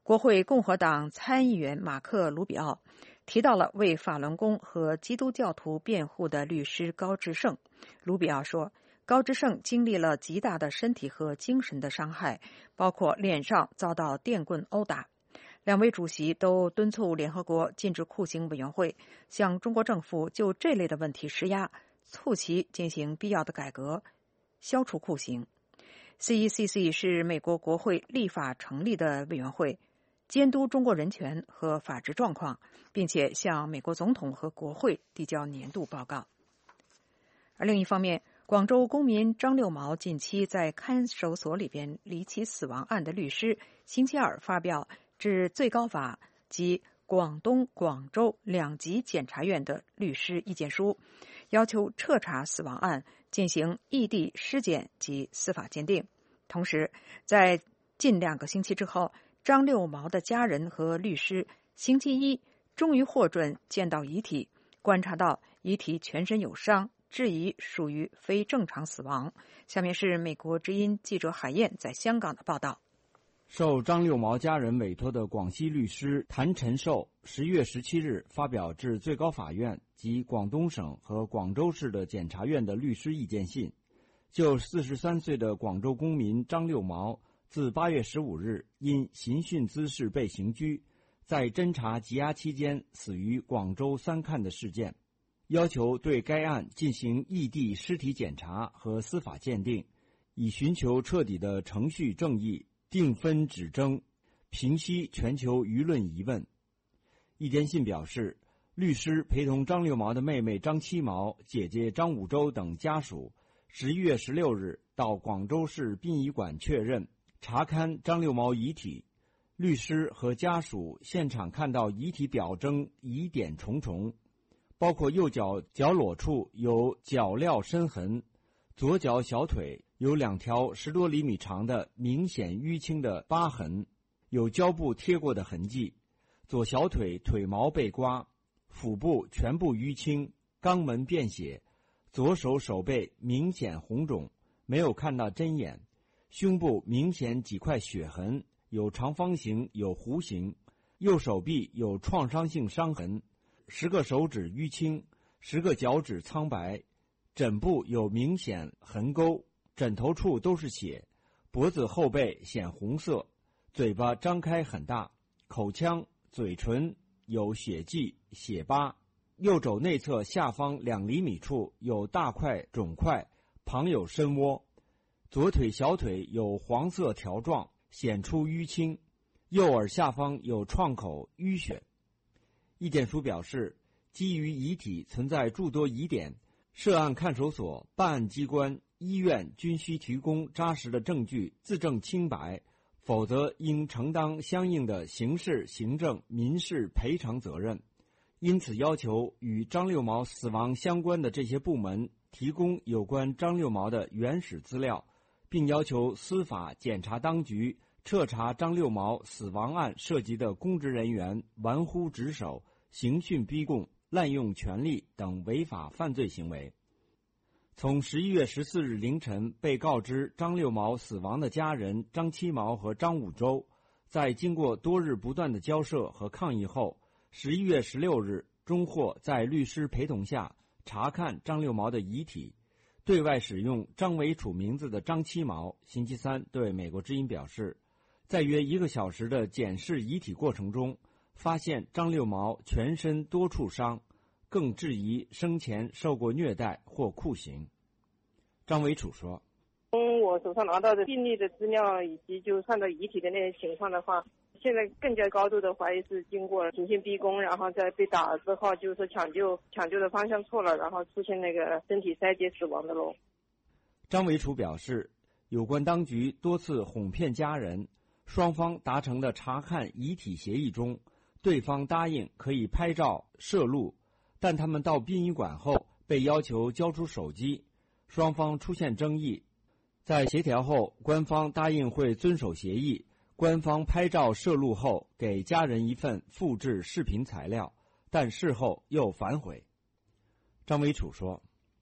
国会共和党参议员马克·卢比奥提到了为法轮功和基督教徒辩护的律师高志胜。卢比奥说，高志胜经历了极大的身体和精神的伤害，包括脸上遭到电棍殴打。两位主席都敦促联合国禁止酷刑委员会向中国政府就这类的问题施压，促其进行必要的改革，消除酷刑。C E C C 是美国国会立法成立的委员会，监督中国人权和法治状况，并且向美国总统和国会递交年度报告。而另一方面，广州公民张六毛近期在看守所里边离奇死亡案的律师星期二发表致最高法及广东、广州两级检察院的律师意见书，要求彻查死亡案，进行异地尸检及司法鉴定。同时，在近两个星期之后，张六毛的家人和律师星期一终于获准见到遗体，观察到遗体全身有伤，质疑属于非正常死亡。下面是美国之音记者海燕在香港的报道。 受张六毛家人委托的广西律师谭晨寿十月十七日发表致最高法院及广东省和广州市的检察院的律师意见信，就四十三岁的广州公民张六毛自八月十五日因刑讯滋事被刑拘，在侦查羁押期间死于广州三看的事件，要求对该案进行异地尸体检查和司法鉴定，以寻求彻底的程序正义，定分止争，平息全球舆论疑问。意见信表示，律师陪同张六毛的妹妹张七毛、姐姐张五洲等家属十一月十六日到广州市殡仪馆确认查勘张六毛遗体。律师和家属现场看到遗体表征疑点重重，包括右脚脚裸处有脚镣深痕，左脚小腿有两条十多厘米长的明显淤青的疤痕，有胶布贴过的痕迹，左小腿腿毛被刮，腹部全部淤青，肛门便血，左手手背明显红肿，没有看到针眼，胸部明显几块血痕，有长方形有弧形，右手臂有创伤性伤痕，十个手指淤青，十个脚趾苍白，枕部有明显痕沟，枕头处都是血，脖子后背显红色，嘴巴张开很大，口腔、嘴唇有血迹、血疤，右肘内侧下方两厘米处有大块肿块，旁有深窝，左腿小腿有黄色条状，显出淤青，右耳下方有创口淤血。意见书表示，基于遗体存在诸多疑点，涉案看守所、办案机关、医院均需提供扎实的证据，自证清白，否则应承担相应的刑事、行政、民事赔偿责任。因此要求与张六毛死亡相关的这些部门提供有关张六毛的原始资料，并要求司法检察当局彻查张六毛死亡案涉及的公职人员玩忽职守、刑讯逼供、滥用权力等违法犯罪行为。从十一月十四日凌晨被告知张六毛死亡的家人张七毛和张五洲，在经过多日不断的交涉和抗议后，十一月十六日终获在律师陪同下查看张六毛的遗体。对外使用张维楚名字的张七毛星期三对美国之音表示，在约一个小时的检视遗体过程中，发现张六毛全身多处伤，更质疑生前受过虐待或酷刑。张维楚说， 从我手上拿到的病历的资料以及就看到遗体的那些情况的话，现在更加高度的怀疑是经过刑讯逼供，然后在被打了之后，就是说抢救抢救的方向错了，然后出现那个身体衰竭死亡的喽。 张维楚表示，有关当局多次哄骗家人，双方达成的查看遗体协议中，对方答应可以拍照摄录，但他们到殡仪馆后被要求交出手机，双方出现争议。在协调后，官方答应会遵守协议，官方拍照摄录后给家人一份复制视频材料，但事后又反悔。张维楚说，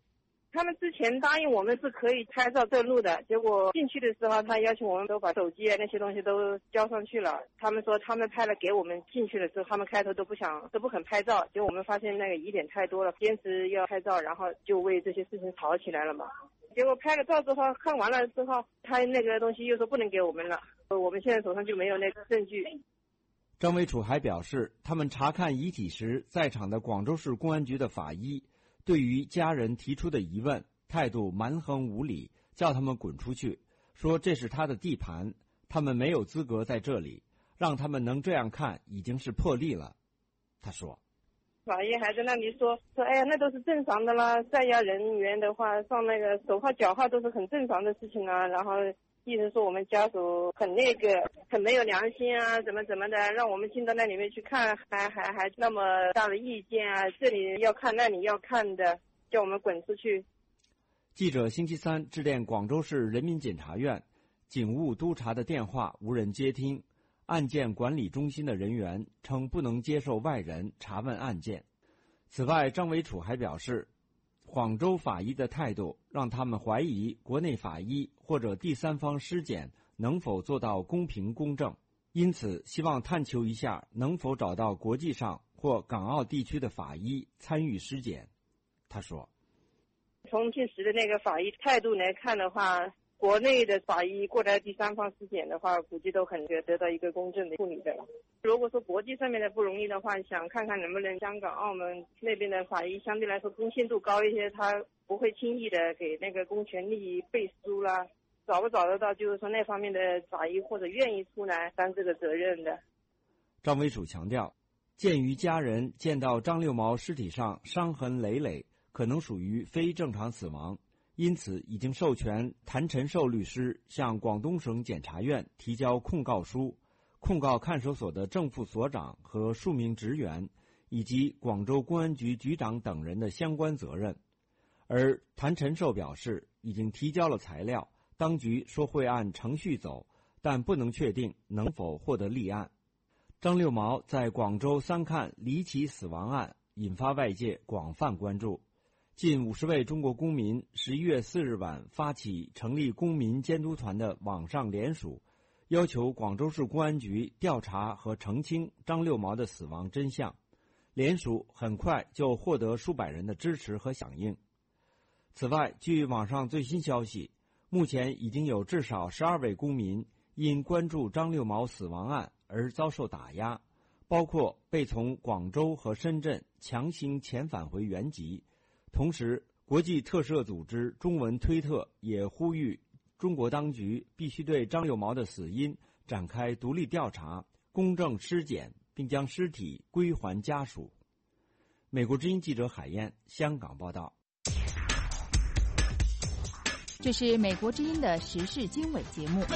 他们之前答应我们是可以拍照登录的，结果进去的时候他要求我们都把手机啊那些东西都交上去了。他们说他们拍了给我们，进去的时候他们开头都不想都不肯拍照，结果我们发现那个疑点太多了，坚持要拍照，然后就为这些事情吵起来了嘛。结果拍了照之后，看完了之后，他那个东西又说不能给我们了，我们现在手上就没有那个证据。 张维楚还表示，他们查看遗体时，在场的广州市公安局的法医对于家人提出的疑问态度蛮横无理，叫他们滚出去，说这是他的地盘，他们没有资格在这里，让他们能这样看已经是破例了。他说， 法医还在那里说说，哎呀，那都是正常的啦，在押人员的话上那个手铐脚铐都是很正常的事情啊，然后意思说我们家属很那个很没有良心啊，怎么怎么的，让我们进到那里面去看，还还还那么大的意见啊，这里要看那里要看的，叫我们滚出去。 记者星期三致电广州市人民检察院，警务督察的电话无人接听，案件管理中心的人员称不能接受外人查问案件。此外，张维楚还表示，广州法医的态度让他们怀疑国内法医或者第三方尸检能否做到公平公正，因此希望探求一下能否找到国际上或港澳地区的法医参与尸检。他说， 重庆市的那个法医态度来看的话，国内的法医过来第三方尸检的话，估计都很得到一个公正的处理的。如果说国际上面的不容易的话，想看看能不能香港、澳门那边的法医相对来说公信度高一些，他不会轻易的给那个公权力背书啦。找不找得到，就是说那方面的法医或者愿意出来担这个责任的。 张维楚强调，鉴于家人见到张六毛尸体上伤痕累累，可能属于非正常死亡，因此已经授权谭晨寿律师向广东省检察院提交控告书，控告看守所的正副所长和数名职员以及广州公安局局长等人的相关责任。而谭晨寿表示已经提交了材料，当局说会按程序走，但不能确定能否获得立案。张六毛在广州三看离奇死亡案引发外界广泛关注。近五十位中国公民十一月四日晚发起成立公民监督团的网上联署，要求广州市公安局调查和澄清张六毛的死亡真相。联署很快就获得数百人的支持和响应。此外，据网上最新消息，目前已经有至少十二位公民因关注张六毛死亡案而遭受打压，包括被从广州和深圳强行遣返回原籍。同时，国际特赦组织中文推特也呼吁中国当局必须对张六毛的死因展开独立调查，公正尸检，并将尸体归还家属。美国之音记者海燕，香港报道。 这是美国之音的时事经纬节目。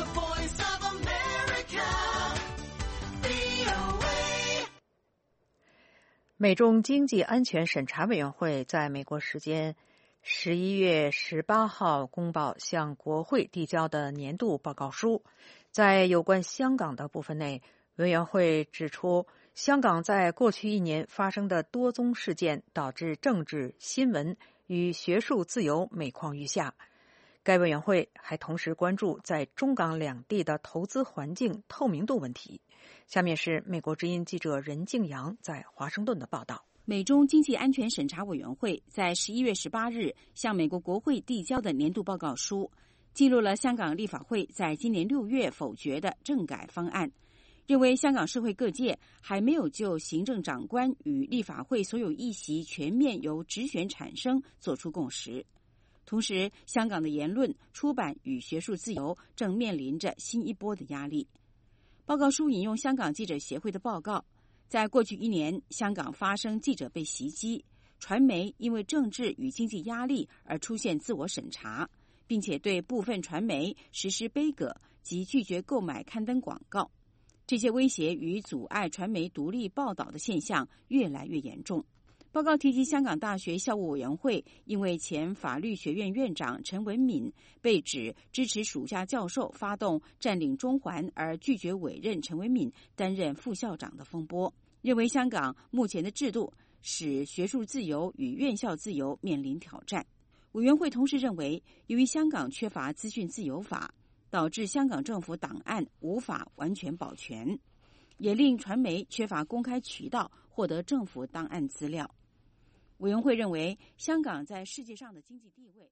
美中经济安全审查委员会在美国时间十一月十八号公报向国会递交的年度报告书。在有关香港的部分内，委员会指出，香港在过去一年发生的多宗事件导致政治、新闻与学术自由每况愈下。该委员会还同时关注在中港两地的投资环境透明度问题。下面是美国之音记者任敬阳在华盛顿的报道。 美中经济安全审查委员会在十一月十八日向美国国会递交的年度报告书，记录了香港立法会在今年六月否决的政改方案，认为香港社会各界还没有就行政长官与立法会所有议席全面由直选产生做出共识。同时，香港的言论、出版与学术自由正面临着新一波的压力。报告书引用香港记者协会的报告，在过去一年，香港发生记者被袭击，传媒因为政治与经济压力而出现自我审查，并且对部分传媒实施杯葛及拒绝购买刊登广告。这些威胁与阻碍传媒独立报道的现象越来越严重。报告提及，香港大学校务委员会因为前法律学院院长陈文敏被指支持属下教授发动占领中环而拒绝委任陈文敏担任副校长的风波，认为香港目前的制度使学术自由与院校自由面临挑战。 委员会同时认为，由于香港缺乏资讯自由法，导致香港政府档案无法完全保全，也令传媒缺乏公开渠道获得政府档案资料。委员会认为，香港在世界上的经济地位。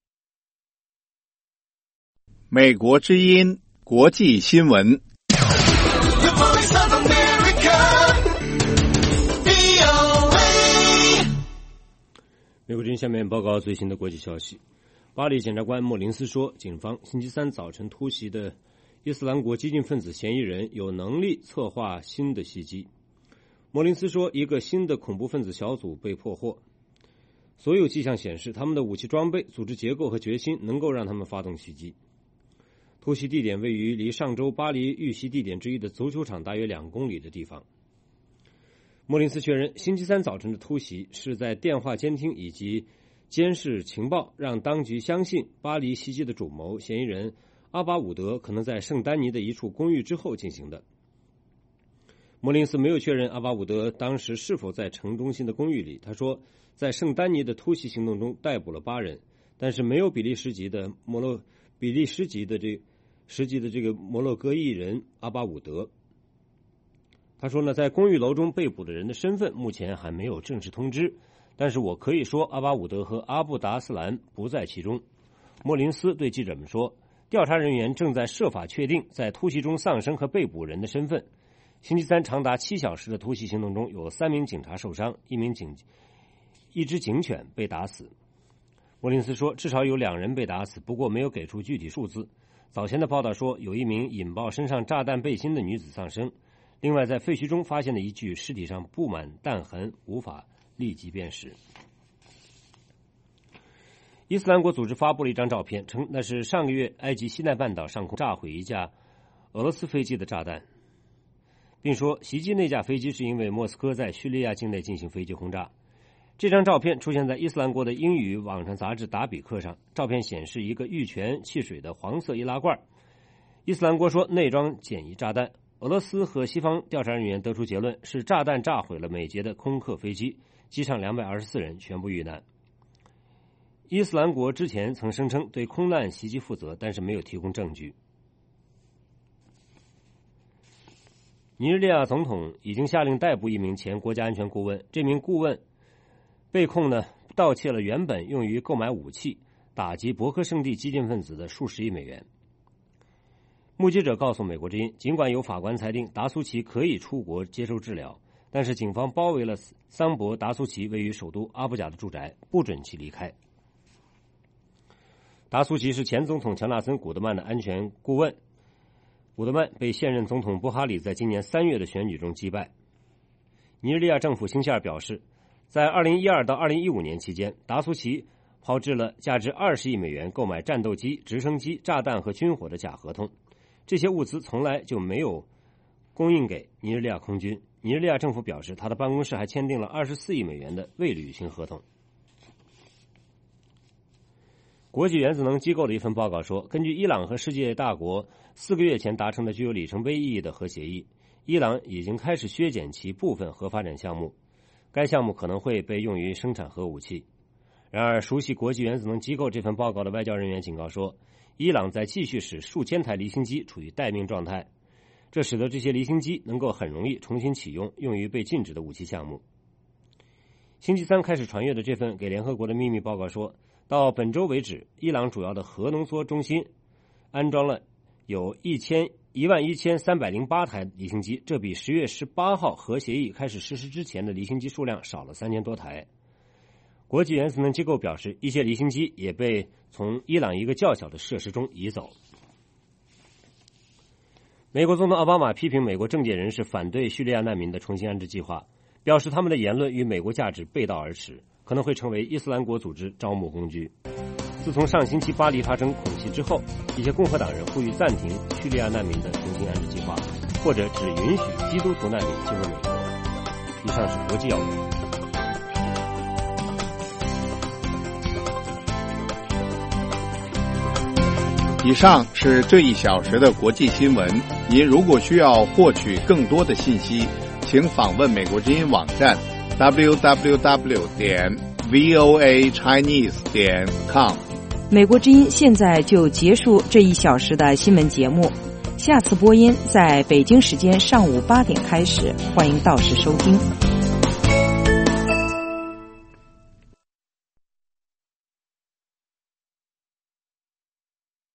美国之音国际新闻。 美国之音下面报告最新的国际消息。巴黎检察官莫林斯说，警方星期三早晨突袭的伊斯兰国激进分子嫌疑人有能力策划新的袭击。莫林斯说，一个新的恐怖分子小组被破获，所有迹象显示他们的武器装备、组织结构和决心能够让他们发动袭击。突袭地点位于离上周巴黎遇袭地点之一的足球场大约两公里的地方。莫林斯确认，星期三早晨的突袭是在电话监听以及监视情报让当局相信巴黎袭击的主谋嫌疑人阿巴伍德可能在圣丹尼的一处公寓之后进行的。莫林斯没有确认阿巴伍德当时是否在城中心的公寓里。他说，在圣丹尼的突袭行动中逮捕了八人，但是没有比利时籍的摩洛比利时籍的这实际的这个摩洛哥裔人阿巴伍德。他说呢，在公寓楼中被捕的人的身份目前还没有正式通知，但是我可以说阿巴伍德和阿布达斯兰不在其中。莫林斯对记者们说，调查人员正在设法确定在突袭中丧生和被捕人的身份。星期三长达七小时的突袭行动中，有三名警察受伤，一名警一只警犬被打死。莫林斯说，至少有两人被打死，不过没有给出具体数字。早前的报道说，有一名引爆身上炸弹背心的女子丧生。另外，在废墟中发现的一具尸体上布满弹痕，无法立即辨识。伊斯兰国组织发布了一张照片，称那是上个月埃及西奈半岛上空炸毁一架俄罗斯飞机的炸弹，并说袭击那架飞机是因为莫斯科在叙利亚境内进行飞机轰炸。这张照片出现在伊斯兰国的英语网上杂志达比克上，照片显示一个玉泉汽水的黄色易拉罐。伊斯兰国说内装简易炸弹。俄罗斯和西方调查人员得出结论，是炸弹炸毁了美捷的空客飞机，机上两百二十四人全部遇难。伊斯兰国之前曾声称对空难袭击负责，但是没有提供证据。尼日利亚总统已经下令逮捕一名前国家安全顾问，这名顾问被控呢盗窃了原本用于购买武器、打击博科圣地激进分子的数十亿美元。目击者告诉美国之音，尽管有法官裁定达苏奇可以出国接受治疗，但是警方包围了桑博达苏奇位于首都阿布贾的住宅，不准其离开。达苏奇是前总统乔纳森·古德曼的安全顾问，古德曼被现任总统布哈里在今年三月的选举中击败。尼日利亚政府星期二表示，在二零一二到二零一五年期间，达苏奇抛掷了价值二十亿美元购买战斗机、直升机、炸弹和军火的假合同。这些物资从来就没有供应给尼日利亚空军。尼日利亚政府表示，他的办公室还签订了二十四亿美元的未履行合同。国际原子能机构的一份报告说，根据伊朗和世界大国四个月前达成的具有里程碑意义的核协议，伊朗已经开始削减其部分核发展项目，该项目可能会被用于生产核武器。然而，熟悉国际原子能机构这份报告的外交人员警告说，伊朗在继续使数千台离心机处于待命状态，这使得这些离心机能够很容易重新启用，用于被禁止的武器项目。星期三开始传阅的这份给联合国的秘密报告说，到本周为止，伊朗主要的核浓缩中心安装了有一千一万一千三百零八台离心机，这比十月十八号核协议开始实施之前的离心机数量少了三千多台。国际原子能机构表示，一些离心机也被从伊朗一个较小的设施中移走。美国总统奥巴马批评美国政界人士反对叙利亚难民的重新安置计划，表示他们的言论与美国价值背道而驰，可能会成为伊斯兰国组织招募工具。自从上星期巴黎发生恐袭之后，一些共和党人呼吁暂停叙利亚难民的重新安置计划，或者只允许基督徒难民进入美国。以上是国际要闻。 以上是这一小时的国际新闻。您如果需要获取更多的信息，请访问美国之音网站 double u double u double u 点 v o a chinese 点 com。 美国之音现在就结束这一小时的新闻节目，下次播音在北京时间上午八点开始，欢迎到时收听。